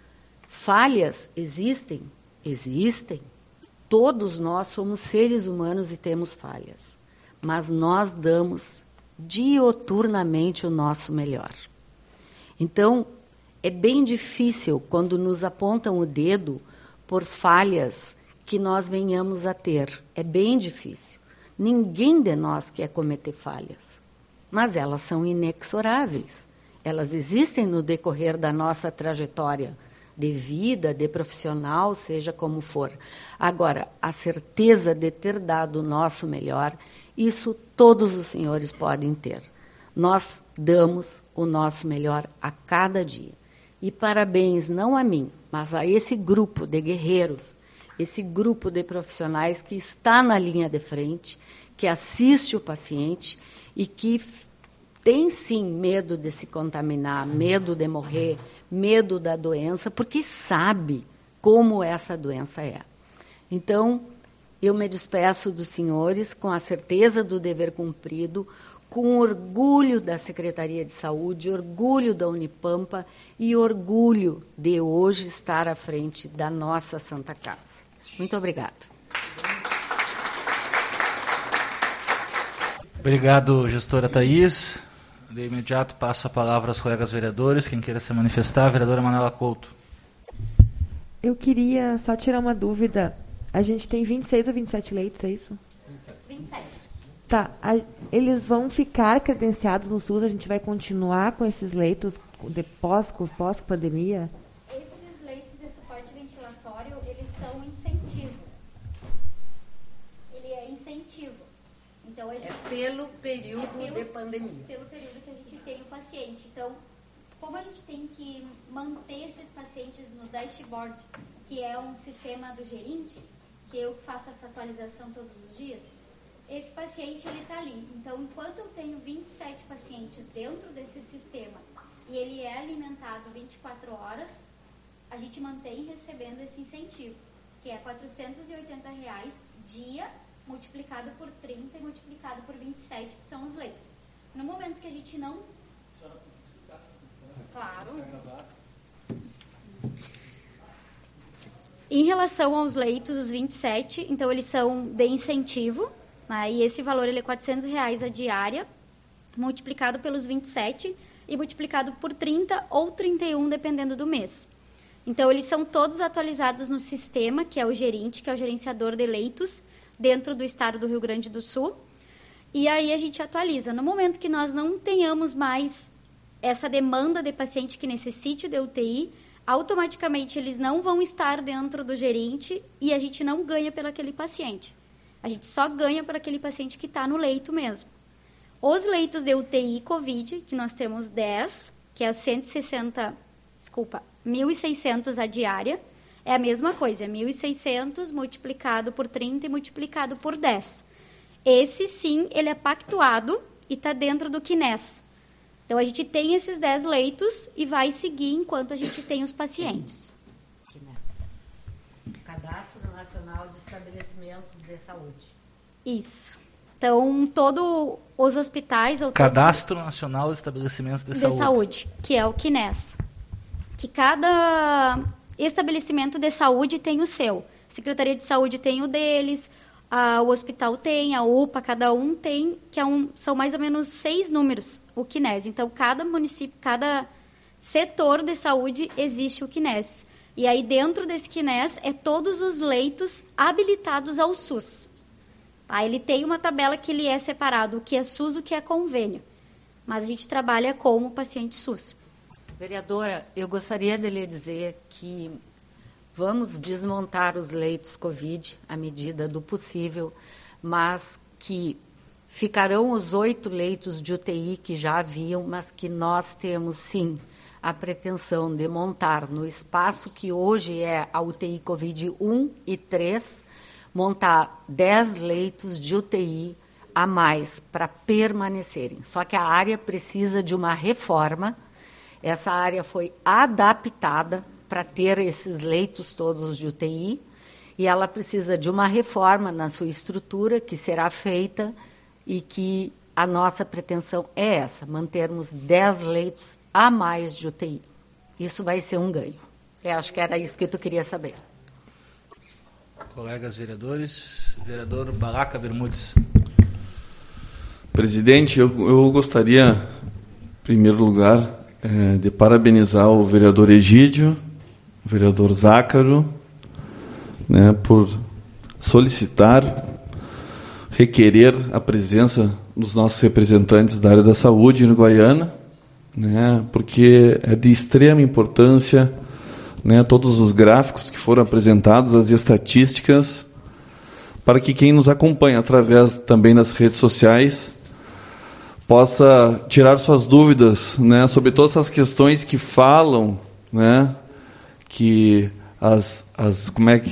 Falhas existem? Existem. Todos nós somos seres humanos e temos falhas. Mas nós damos dioturnamente o nosso melhor. Então, é bem difícil quando nos apontam o dedo por falhas que nós venhamos a ter. É bem difícil. Ninguém de nós quer cometer falhas. Mas elas são inexoráveis. Elas existem no decorrer da nossa trajetória de vida, de profissional, seja como for. Agora, a certeza de ter dado o nosso melhor, isso todos os senhores podem ter. Nós damos o nosso melhor a cada dia. E parabéns não a mim, mas a esse grupo de guerreiros, esse grupo de profissionais que está na linha de frente, que assiste o paciente e que tem sim medo de se contaminar, medo de morrer, medo da doença, porque sabe como essa doença é. Então, eu me despeço dos senhores com a certeza do dever cumprido, com orgulho da Secretaria de Saúde, orgulho da Unipampa e orgulho de hoje estar à frente da nossa Santa Casa. Muito obrigada. Obrigado, gestora Thaís. De imediato passo a palavra aos colegas vereadores. Quem queira se manifestar, a vereadora Manuela Couto. Eu queria só tirar uma dúvida. A gente tem 26 ou 27 leitos, é isso? 27. Tá. Eles vão ficar credenciados no SUS? A gente vai continuar com esses leitos de pós-pandemia? Esses leitos de suporte ventilatório, eles são incentivos. Ele é incentivo. Então, é pelo período de pandemia. Pelo período que a gente tem o paciente. Então, como a gente tem que manter esses pacientes no dashboard, que é um sistema do gerente, que eu faço essa atualização todos os dias, esse paciente ele está ali. Então, enquanto eu tenho 27 pacientes dentro desse sistema e ele é alimentado 24 horas, a gente mantém recebendo esse incentivo, que é R$ 480 dia, multiplicado por 30 e multiplicado por 27, que são os leitos. No momento que a gente não... Em relação aos leitos, os 27, então eles são de incentivo, né, e esse valor ele é R$400 a diária, multiplicado pelos 27 e multiplicado por 30 ou 31, dependendo do mês. Então, eles são todos atualizados no sistema, que é o Gerente, que é o gerenciador de leitos, dentro do estado do Rio Grande do Sul. E aí a gente atualiza. No momento que nós não tenhamos mais essa demanda de paciente que necessite de UTI, automaticamente eles não vão estar dentro do gerente e a gente não ganha pelo aquele paciente. A gente só ganha por aquele paciente que está no leito mesmo. Os leitos de UTI COVID, que nós temos 10, que é 1.600 a diária, é a mesma coisa, é 1.600 multiplicado por 30 e multiplicado por 10. Esse sim, ele é pactuado e está dentro do CNES. Então, a gente tem esses 10 leitos e vai seguir enquanto a gente tem os pacientes. Cadastro Nacional de Estabelecimentos de Saúde. Isso. Então, todos os hospitais... Cadastro Nacional de Estabelecimentos de Saúde. Que é o CNES. Que cada estabelecimento de saúde tem o seu. A Secretaria de Saúde tem o deles, o hospital tem, a UPA, cada um tem, são mais ou menos 6 números, o CNES. Então, cada município, cada setor de saúde existe o CNES. E aí, dentro desse CNES, é todos os leitos habilitados ao SUS. Tá? Ele tem uma tabela que ele é separado, o que é SUS, o que é convênio. Mas a gente trabalha com o paciente SUS. Vereadora, eu gostaria de lhe dizer que vamos desmontar os leitos COVID à medida do possível, mas que ficarão os 8 leitos de UTI que já haviam, mas que nós temos, sim, a pretensão de montar no espaço que hoje é a UTI COVID 1 e 3, montar 10 leitos de UTI a mais para permanecerem. Só que a área precisa de uma reforma. Essa área foi adaptada para ter esses leitos todos de UTI e ela precisa de uma reforma na sua estrutura que será feita e que a nossa pretensão é essa, mantermos 10 leitos a mais de UTI. Isso vai ser um ganho. Eu acho que era isso que tu queria saber. Colegas vereadores, vereador Balaca Bermudes. Presidente, eu gostaria, em primeiro lugar, de parabenizar o vereador Egídio, o vereador Zácaro, né, por solicitar, requerer a presença dos nossos representantes da área da saúde em Uruguaiana, né, porque é de extrema importância, né, todos os gráficos que foram apresentados, as estatísticas, para que quem nos acompanha através também das redes sociais possa tirar suas dúvidas, né, sobre todas as questões que falam, né, que como é que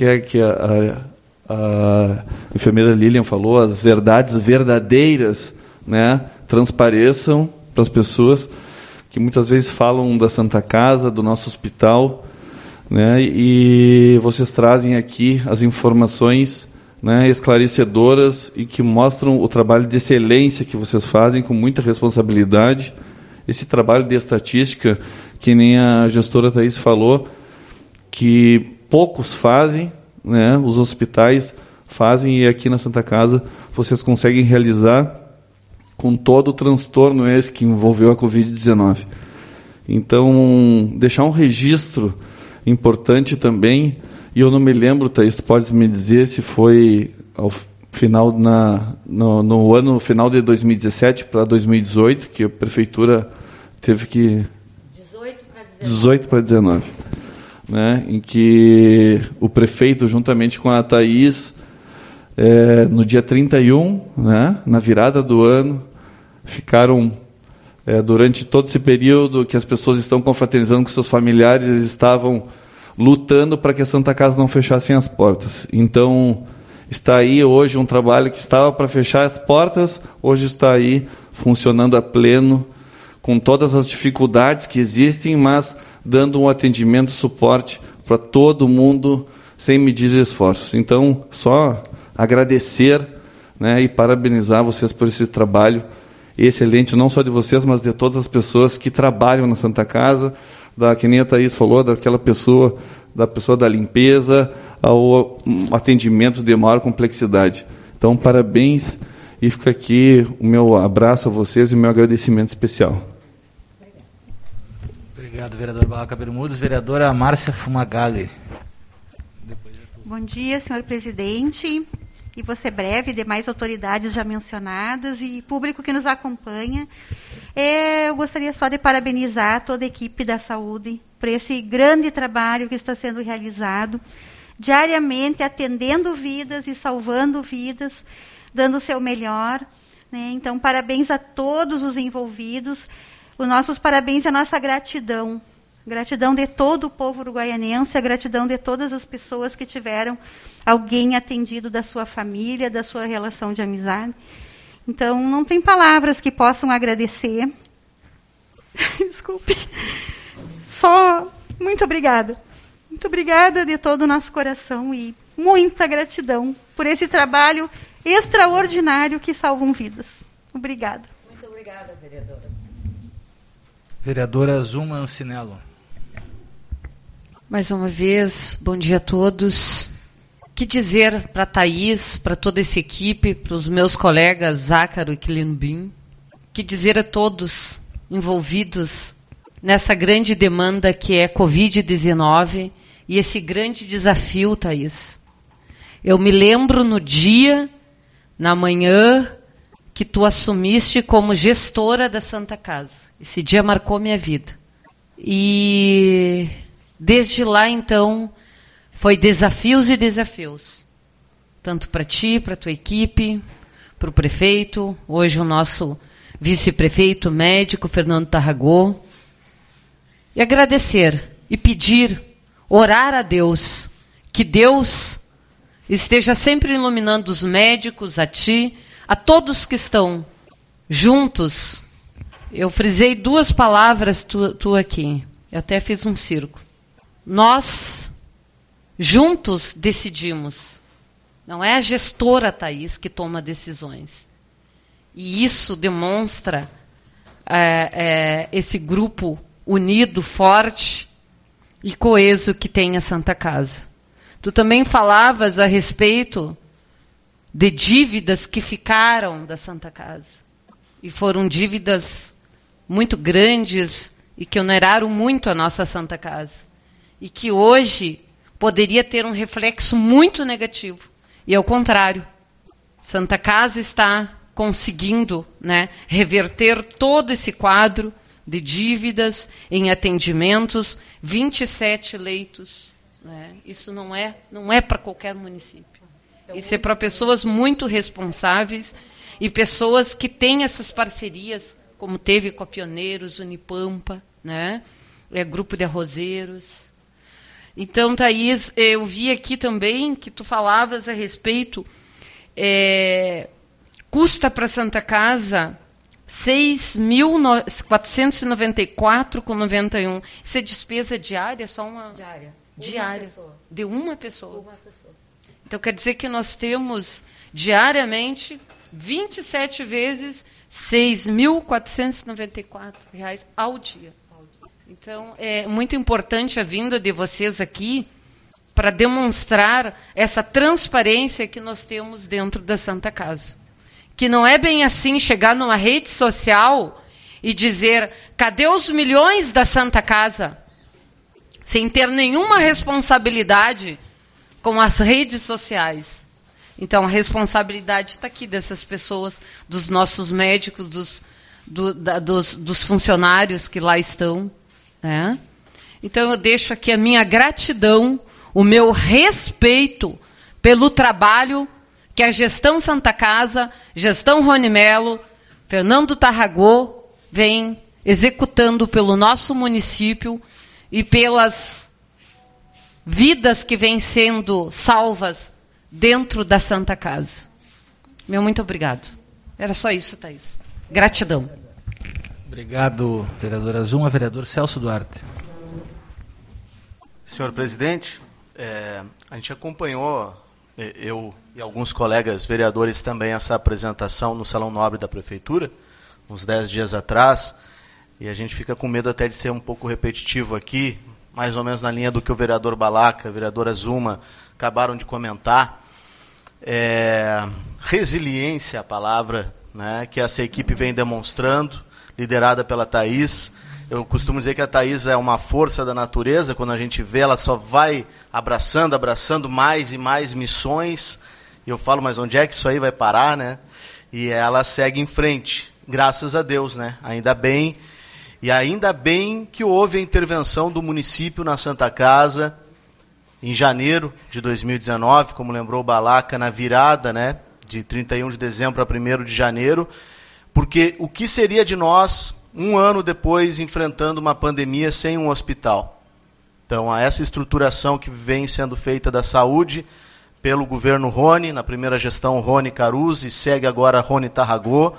a enfermeira Lilian falou, as verdades verdadeiras, né, transpareçam para as pessoas que muitas vezes falam da Santa Casa, do nosso hospital, né, e vocês trazem aqui as informações, né, esclarecedoras e que mostram o trabalho de excelência que vocês fazem com muita responsabilidade. Esse trabalho de estatística, que nem a gestora Thaís falou, que poucos fazem, né, os hospitais fazem, e aqui na Santa Casa vocês conseguem realizar com todo o transtorno esse que envolveu a Covid-19. Então, deixar um registro importante também. E eu não me lembro, Thaís, tu pode me dizer se foi ao final no ano final de 2017 para 2018, que a prefeitura teve que... 18 para 19. Né, em que o prefeito, juntamente com a Thaís, no dia 31, né, na virada do ano, ficaram, durante todo esse período que as pessoas estão confraternizando com seus familiares, eles estavam lutando para que a Santa Casa não fechasse as portas. Então, está aí hoje um trabalho que estava para fechar as portas, hoje está aí funcionando a pleno, com todas as dificuldades que existem, mas dando um atendimento, suporte para todo mundo, sem medir esforços. Então, só agradecer, né, e parabenizar vocês por esse trabalho excelente, não só de vocês, mas de todas as pessoas que trabalham na Santa Casa, que nem a Thaís falou, daquela pessoa, da limpeza ao atendimento de maior complexidade. Então, parabéns, e fica aqui o meu abraço a vocês e o meu agradecimento especial. Obrigado, vereador Barroca Bermudes. Vereadora Márcia Fumagalli. Bom dia, senhor presidente, e você breve, demais autoridades já mencionadas e público que nos acompanha. Eu gostaria só de parabenizar toda a equipe da saúde por esse grande trabalho que está sendo realizado, diariamente atendendo vidas e salvando vidas, dando o seu melhor, né? Então, parabéns a todos os envolvidos. Os nossos parabéns e a nossa gratidão. Gratidão de todo o povo uruguaianense, a gratidão de todas as pessoas que tiveram alguém atendido da sua família, da sua relação de amizade. Então, não tem palavras que possam agradecer. Desculpe. Só muito obrigada. Muito obrigada de todo o nosso coração e muita gratidão por esse trabalho extraordinário que salvam vidas. Obrigada. Muito obrigada, vereadora. Vereadora Zuma Ancinello. Mais uma vez, bom dia a todos. Que dizer para a Thaís, para toda essa equipe, para os meus colegas Zácaro e Quilinbim, que dizer a todos envolvidos nessa grande demanda que é Covid-19 e esse grande desafio, Thaís. Eu me lembro no dia, na manhã, que tu assumiste como gestora da Santa Casa. Esse dia marcou minha vida. E desde lá, então, foi desafios e desafios. Tanto para ti, para a tua equipe, para o prefeito, hoje o nosso vice-prefeito médico, Fernando Tarragó. E agradecer e pedir, orar a Deus, que Deus esteja sempre iluminando os médicos, a ti, a todos que estão juntos. Eu frisei 2 palavras tu aqui. Eu até fiz um círculo. Nós, juntos, decidimos. Não é a gestora, Thaís, que toma decisões. E isso demonstra esse grupo unido, forte e coeso que tem a Santa Casa. Tu também falavas a respeito de dívidas que ficaram da Santa Casa. E foram dívidas muito grandes e que oneraram muito a nossa Santa Casa. E que hoje poderia ter um reflexo muito negativo. E ao contrário, Santa Casa está conseguindo, né, reverter todo esse quadro de dívidas em atendimentos, 27 leitos. Né? Isso não é para qualquer município. Isso é para pessoas muito responsáveis e pessoas que têm essas parcerias, como teve com a Pioneiros, Unipampa, né? Grupo de Arrozeiros. Então, Thaís, eu vi aqui também que tu falavas a respeito, custa para a Santa Casa 6.494,91. Isso é despesa diária? Só uma diária. De uma pessoa. Então, quer dizer que nós temos diariamente 27 vezes R$ 6.494 ao dia. Então, é muito importante a vinda de vocês aqui para demonstrar essa transparência que nós temos dentro da Santa Casa. Que não é bem assim chegar numa rede social e dizer, cadê os milhões da Santa Casa? Sem ter nenhuma responsabilidade com as redes sociais. Então, a responsabilidade está aqui dessas pessoas, dos nossos médicos, dos funcionários que lá estão. Né? Então, eu deixo aqui a minha gratidão, o meu respeito pelo trabalho que a gestão Santa Casa, gestão Rony Melo, Fernando Tarragó, vem executando pelo nosso município e pelas vidas que vêm sendo salvas dentro da Santa Casa. Meu muito obrigado. Era só isso, Thaís. Gratidão. Obrigado, vereadora Zuma. Vereador Celso Duarte. Senhor presidente, a gente acompanhou, eu e alguns colegas vereadores também, essa apresentação no Salão Nobre da Prefeitura, uns 10 dias atrás, e a gente fica com medo até de ser um pouco repetitivo aqui, mais ou menos na linha do que o vereador Balaca, a vereadora Zuma acabaram de comentar. Resiliência, a palavra, né, que essa equipe vem demonstrando, liderada pela Thaís. Eu costumo dizer que a Thaís é uma força da natureza, quando a gente vê, ela só vai abraçando mais e mais missões, e eu falo, mas onde é que isso aí vai parar, né? E ela segue em frente, graças a Deus, né? Ainda bem, e ainda bem que houve a intervenção do município na Santa Casa, em janeiro de 2019, como lembrou o Balaca, na virada, né, de 31 de dezembro para 1º de janeiro, porque o que seria de nós, um ano depois, enfrentando uma pandemia sem um hospital? Então, essa estruturação que vem sendo feita da saúde pelo governo Rony, na primeira gestão Rony Caruzzi, segue agora Rony Tarragó,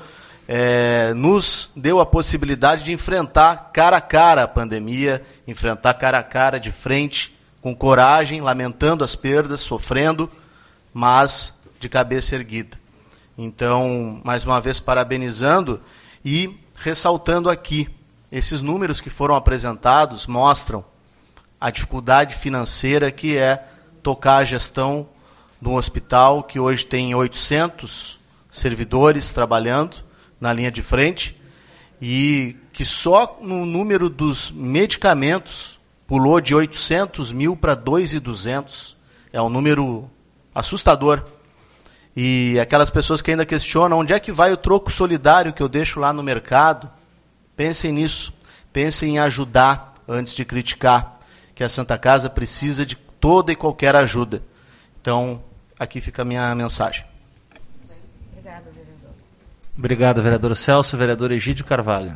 nos deu a possibilidade de enfrentar cara a cara a pandemia, enfrentar cara a cara de frente, com coragem, lamentando as perdas, sofrendo, mas de cabeça erguida. Então, mais uma vez, parabenizando e ressaltando aqui, esses números que foram apresentados mostram a dificuldade financeira que é tocar a gestão de um hospital que hoje tem 800 servidores trabalhando na linha de frente e que só no número dos medicamentos pulou de 800 mil para 2.200. É um número assustador. E aquelas pessoas que ainda questionam onde é que vai o troco solidário que eu deixo lá no mercado, pensem nisso. Pensem em ajudar antes de criticar, que a Santa Casa precisa de toda e qualquer ajuda. Então, aqui fica a minha mensagem. Obrigado, vereador. Obrigado, vereador Celso. Vereador Egídio Carvalho.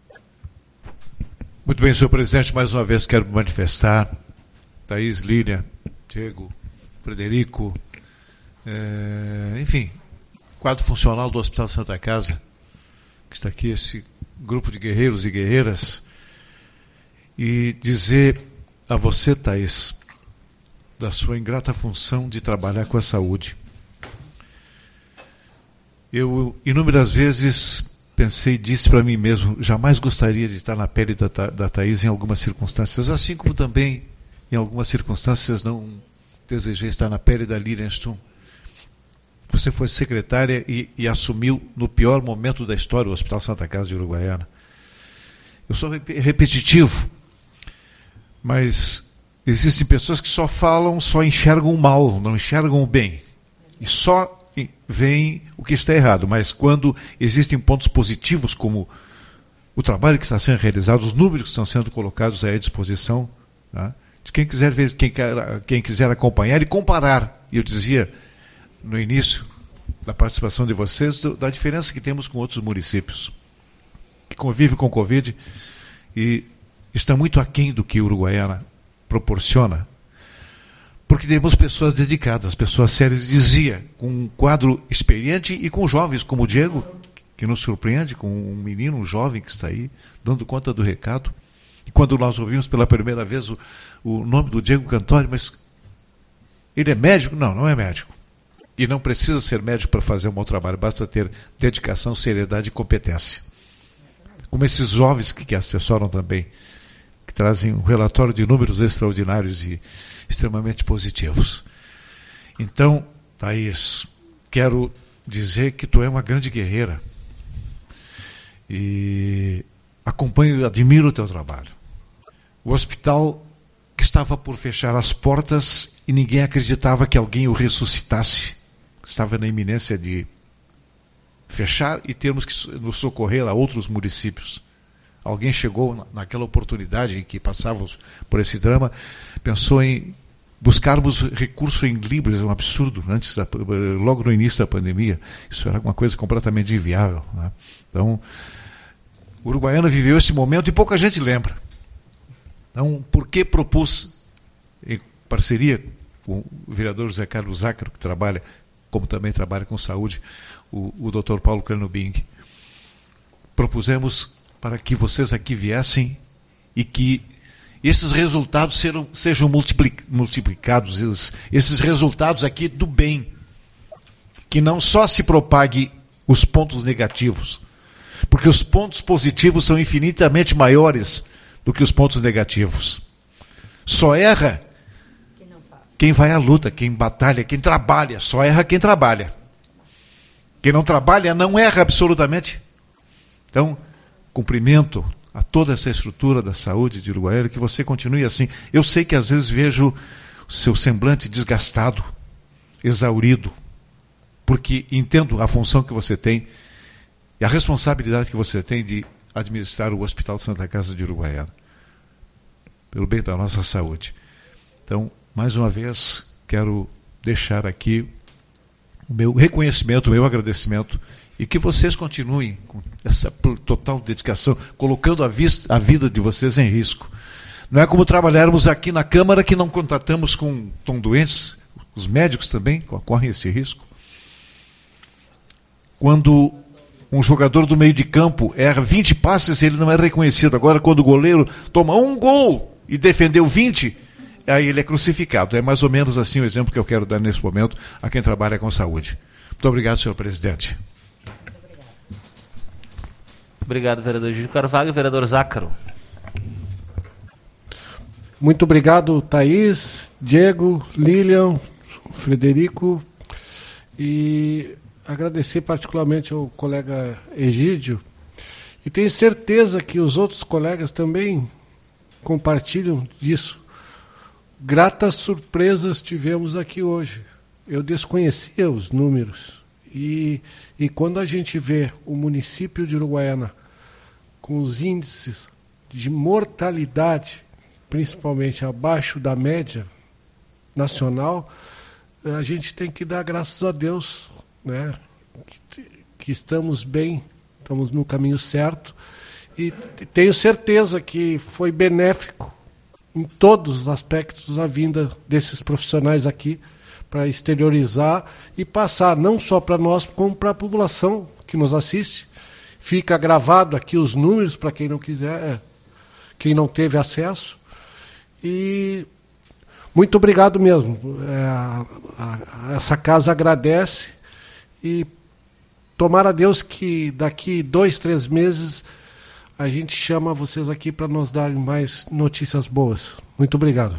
Muito bem, senhor presidente, mais uma vez quero me manifestar. Thaís, Lília, Diego, Frederico, enfim, quadro funcional do Hospital Santa Casa, que está aqui, esse grupo de guerreiros e guerreiras, e dizer a você, Thaís, da sua ingrata função de trabalhar com a saúde. Eu, inúmeras vezes, pensei e disse para mim mesmo, jamais gostaria de estar na pele da Thaís em algumas circunstâncias, assim como também, em algumas circunstâncias, não desejei estar na pele da Lilian Stum. Você foi secretária e assumiu no pior momento da história o Hospital Santa Casa de Uruguaiana. Eu sou repetitivo, mas existem pessoas que só falam, só enxergam o mal, não enxergam o bem. E só veem o que está errado. Mas quando existem pontos positivos, como o trabalho que está sendo realizado, os números que estão sendo colocados à disposição, tá, de quem quiser ver, quem quiser acompanhar e comparar. E eu dizia no início da participação de vocês da diferença que temos com outros municípios que convivem com o Covid e está muito aquém do que Uruguaiana proporciona, porque temos pessoas dedicadas, pessoas sérias, dizia, com um quadro experiente e com jovens como o Diego, que nos surpreende, com um menino, um jovem que está aí, dando conta do recado. E quando nós ouvimos pela primeira vez o nome do Diego Cantori, mas ele é médico? Não, não é médico. E não precisa ser médico para fazer um bom trabalho, basta ter dedicação, seriedade e competência. Como esses jovens que assessoram também, que trazem um relatório de números extraordinários e extremamente positivos. Então, Thaís, quero dizer que tu é uma grande guerreira. E acompanho e admiro o teu trabalho. O hospital que estava por fechar as portas e ninguém acreditava que alguém o ressuscitasse. Estava na iminência de fechar e termos que nos socorrer a outros municípios. Alguém chegou naquela oportunidade em que passávamos por esse drama, pensou em buscarmos recurso em libras, um absurdo, logo no início da pandemia. Isso era uma coisa completamente inviável, né? Então, Uruguaiana viveu esse momento e pouca gente lembra. Então, por que propus, em parceria com o vereador José Carlos Zácaro, que trabalha, como também trabalha com saúde, o Dr. Paulo Cranubing, propusemos para que vocês aqui viessem e que esses resultados sejam multiplicados, esses resultados aqui do bem, que não só se propague os pontos negativos, porque os pontos positivos são infinitamente maiores do que os pontos negativos. Só erra quem vai à luta, quem batalha, quem trabalha. Só erra quem trabalha. Quem não trabalha não erra absolutamente. Então, cumprimento a toda essa estrutura da saúde de Uruguaiana, que você continue assim. Eu sei que às vezes vejo o seu semblante desgastado, exaurido, porque entendo a função que você tem e a responsabilidade que você tem de administrar o Hospital Santa Casa de Uruguaiana, pelo bem da nossa saúde. Então, mais uma vez, quero deixar aqui o meu reconhecimento, o meu agradecimento, e que vocês continuem com essa total dedicação, colocando a vida de vocês em risco. Não é como trabalharmos aqui na Câmara, que não contatamos com tão doentes, os médicos também correm esse risco. Quando um jogador do meio de campo erra 20 passes, ele não é reconhecido. Agora, quando o goleiro toma um gol e defendeu 20, aí ele é crucificado. É mais ou menos assim o exemplo que eu quero dar nesse momento a quem trabalha com saúde. Muito obrigado, senhor presidente. Obrigado, vereador Egídio Carvalho. Vereador Zácaro. Muito obrigado, Thaís, Diego, Lilian, Frederico, e agradecer particularmente ao colega Egídio, e tenho certeza que os outros colegas também compartilham disso. Gratas surpresas tivemos aqui hoje. Eu desconhecia os números, e quando a gente vê o município de Uruguaiana com os índices de mortalidade, principalmente abaixo da média nacional, a gente tem que dar graças a Deus, né, que estamos bem, estamos no caminho certo, e tenho certeza que foi benéfico em todos os aspectos a vinda desses profissionais aqui para exteriorizar e passar não só para nós, como para a população que nos assiste. Fica gravado aqui os números para quem não quiser, quem não teve acesso. E muito obrigado mesmo. Essa casa agradece, e tomara a Deus que daqui 2, 3 meses a gente chama vocês aqui para nos darem mais notícias boas. Muito obrigado.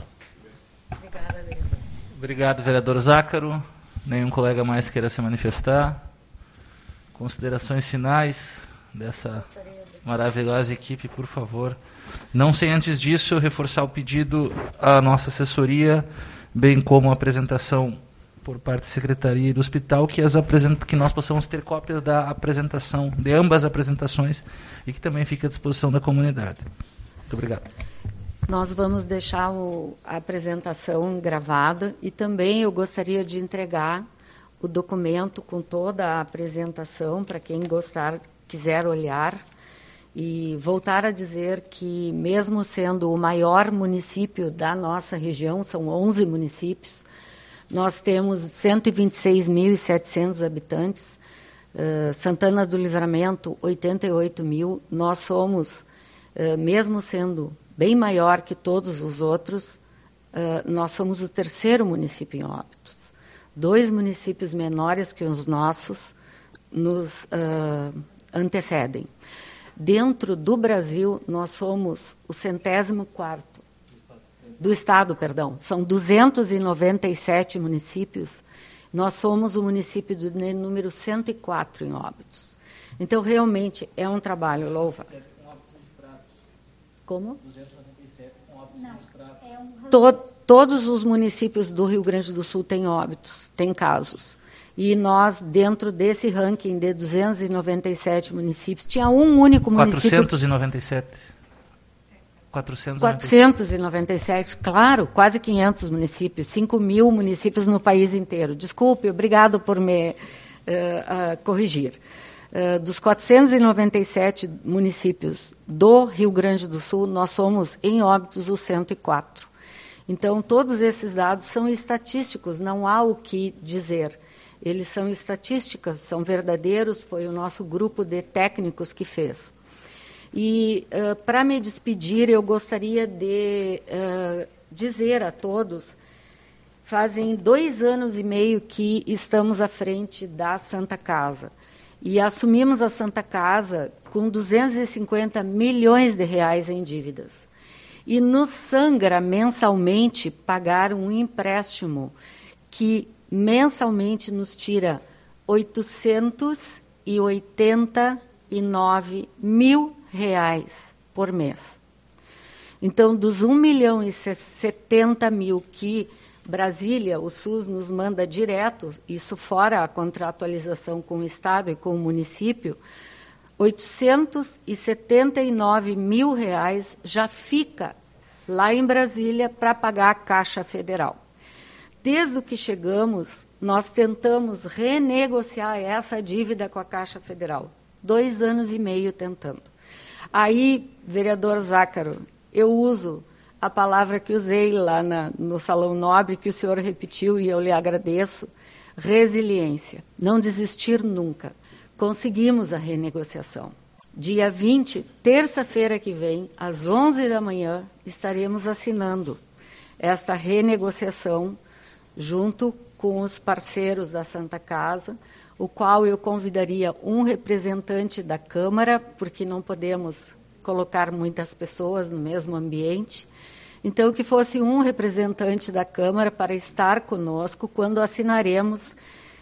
Obrigado, vereador Zácaro. Nenhum colega mais queira se manifestar. Considerações finais dessa maravilhosa equipe, por favor. Não sem antes disso reforçar o pedido à nossa assessoria, bem como a apresentação por parte da Secretaria e do Hospital, que nós possamos ter cópias da apresentação, de ambas as apresentações, e que também fique à disposição da comunidade. Muito obrigado. Nós vamos deixar a apresentação gravada, e também eu gostaria de entregar o documento com toda a apresentação para quem quiser olhar, e voltar a dizer que, mesmo sendo o maior município da nossa região, são 11 municípios, nós temos 126.700 habitantes, Santana do Livramento, 88 mil. Nós somos, mesmo sendo bem maior que todos os outros, nós somos o 3º município em Óbidos. 2 municípios menores que os nossos nos antecedem. Dentro do Brasil, nós somos o 104º do Estado, perdão. São 297 municípios. Nós somos o município do número 104 em Óbidos. Então, realmente, é um trabalho louvável. Como? 297 com óbitos registrados. Todos os municípios do Rio Grande do Sul têm óbitos, têm casos. E nós, dentro desse ranking de 297 municípios, tinha um único município... 497, claro, quase 500 municípios, 5 mil municípios no país inteiro. Desculpe, obrigado por me corrigir. Dos 497 municípios do Rio Grande do Sul, nós somos, em Óbidos, os 104. Então, todos esses dados são estatísticos, não há o que dizer. Eles são estatísticas, são verdadeiros, foi o nosso grupo de técnicos que fez. E, para me despedir, eu gostaria de dizer a todos, fazem 2 anos e meio que estamos à frente da Santa Casa. E assumimos a Santa Casa com 250 milhões de reais em dívidas. E nos sangra mensalmente pagar um empréstimo que mensalmente nos tira 889 mil reais por mês. Então, dos 1.070.000 que Brasília, o SUS, nos manda direto, isso fora a contratualização com o Estado e com o município, 879 mil reais já fica lá em Brasília para pagar a Caixa Federal. Desde que chegamos, nós tentamos renegociar essa dívida com a Caixa Federal. 2 anos e meio tentando. Aí, vereador Zácaro, eu uso a palavra que usei lá no Salão Nobre, que o senhor repetiu e eu lhe agradeço, resiliência. Não desistir nunca. Conseguimos a renegociação. Dia 20, terça-feira que vem, às 11 da manhã, estaremos assinando esta renegociação junto com os parceiros da Santa Casa, o qual eu convidaria um representante da Câmara, porque não podemos colocar muitas pessoas no mesmo ambiente. Então, que fosse um representante da Câmara para estar conosco quando assinaremos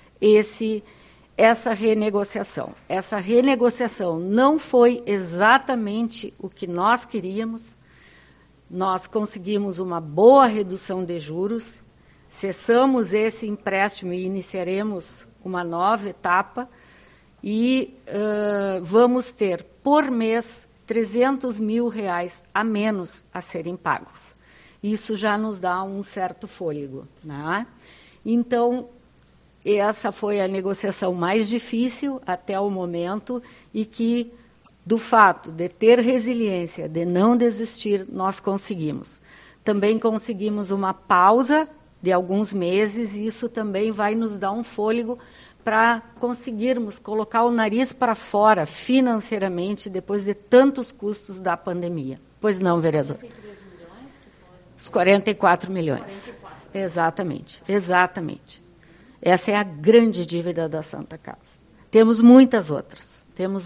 essa renegociação. Essa renegociação não foi exatamente o que nós queríamos. Nós conseguimos uma boa redução de juros, cessamos esse empréstimo e iniciaremos uma nova etapa e vamos ter, por mês, 300 mil reais a menos a serem pagos. Isso já nos dá um certo fôlego, né? Então, essa foi a negociação mais difícil até o momento e que, do fato de ter resiliência, de não desistir, nós conseguimos. Também conseguimos uma pausa de alguns meses e isso também vai nos dar um fôlego para conseguirmos colocar o nariz para fora financeiramente depois de tantos custos da pandemia. Pois não, vereador? Os 44 milhões. Exatamente, exatamente. Essa é a grande dívida da Santa Casa. Temos muitas outras.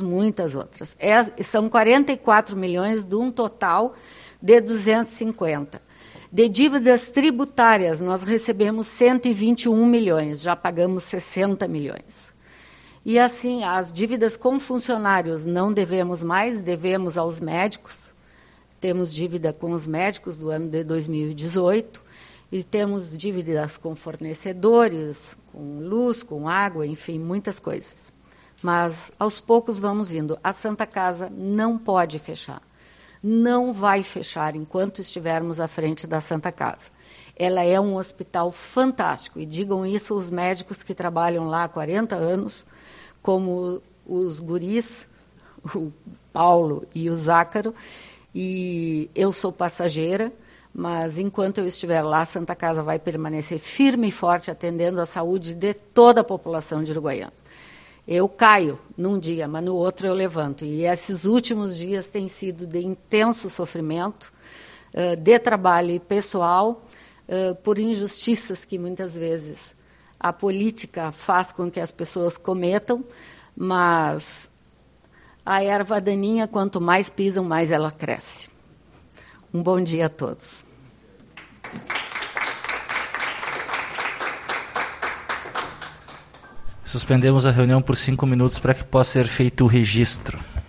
São 44 milhões de um total de 250. De dívidas tributárias, nós recebemos 121 milhões, já pagamos 60 milhões. E assim, as dívidas com funcionários não devemos mais, devemos aos médicos. Temos dívida com os médicos do ano de 2018 e temos dívidas com fornecedores, com luz, com água, enfim, muitas coisas. Mas aos poucos vamos indo. A Santa Casa não pode fechar. Não vai fechar enquanto estivermos à frente da Santa Casa. Ela é um hospital fantástico, e digam isso os médicos que trabalham lá há 40 anos, como os guris, o Paulo e o Zácaro, e eu sou passageira, mas enquanto eu estiver lá, a Santa Casa vai permanecer firme e forte, atendendo a saúde de toda a população de Uruguaiana. Eu caio num dia, mas no outro eu levanto. E esses últimos dias têm sido de intenso sofrimento, de trabalho pessoal, por injustiças que muitas vezes a política faz com que as pessoas cometam, mas a erva daninha, quanto mais pisam, mais ela cresce. Um bom dia a todos. Suspendemos a reunião por 5 minutos para que possa ser feito o registro.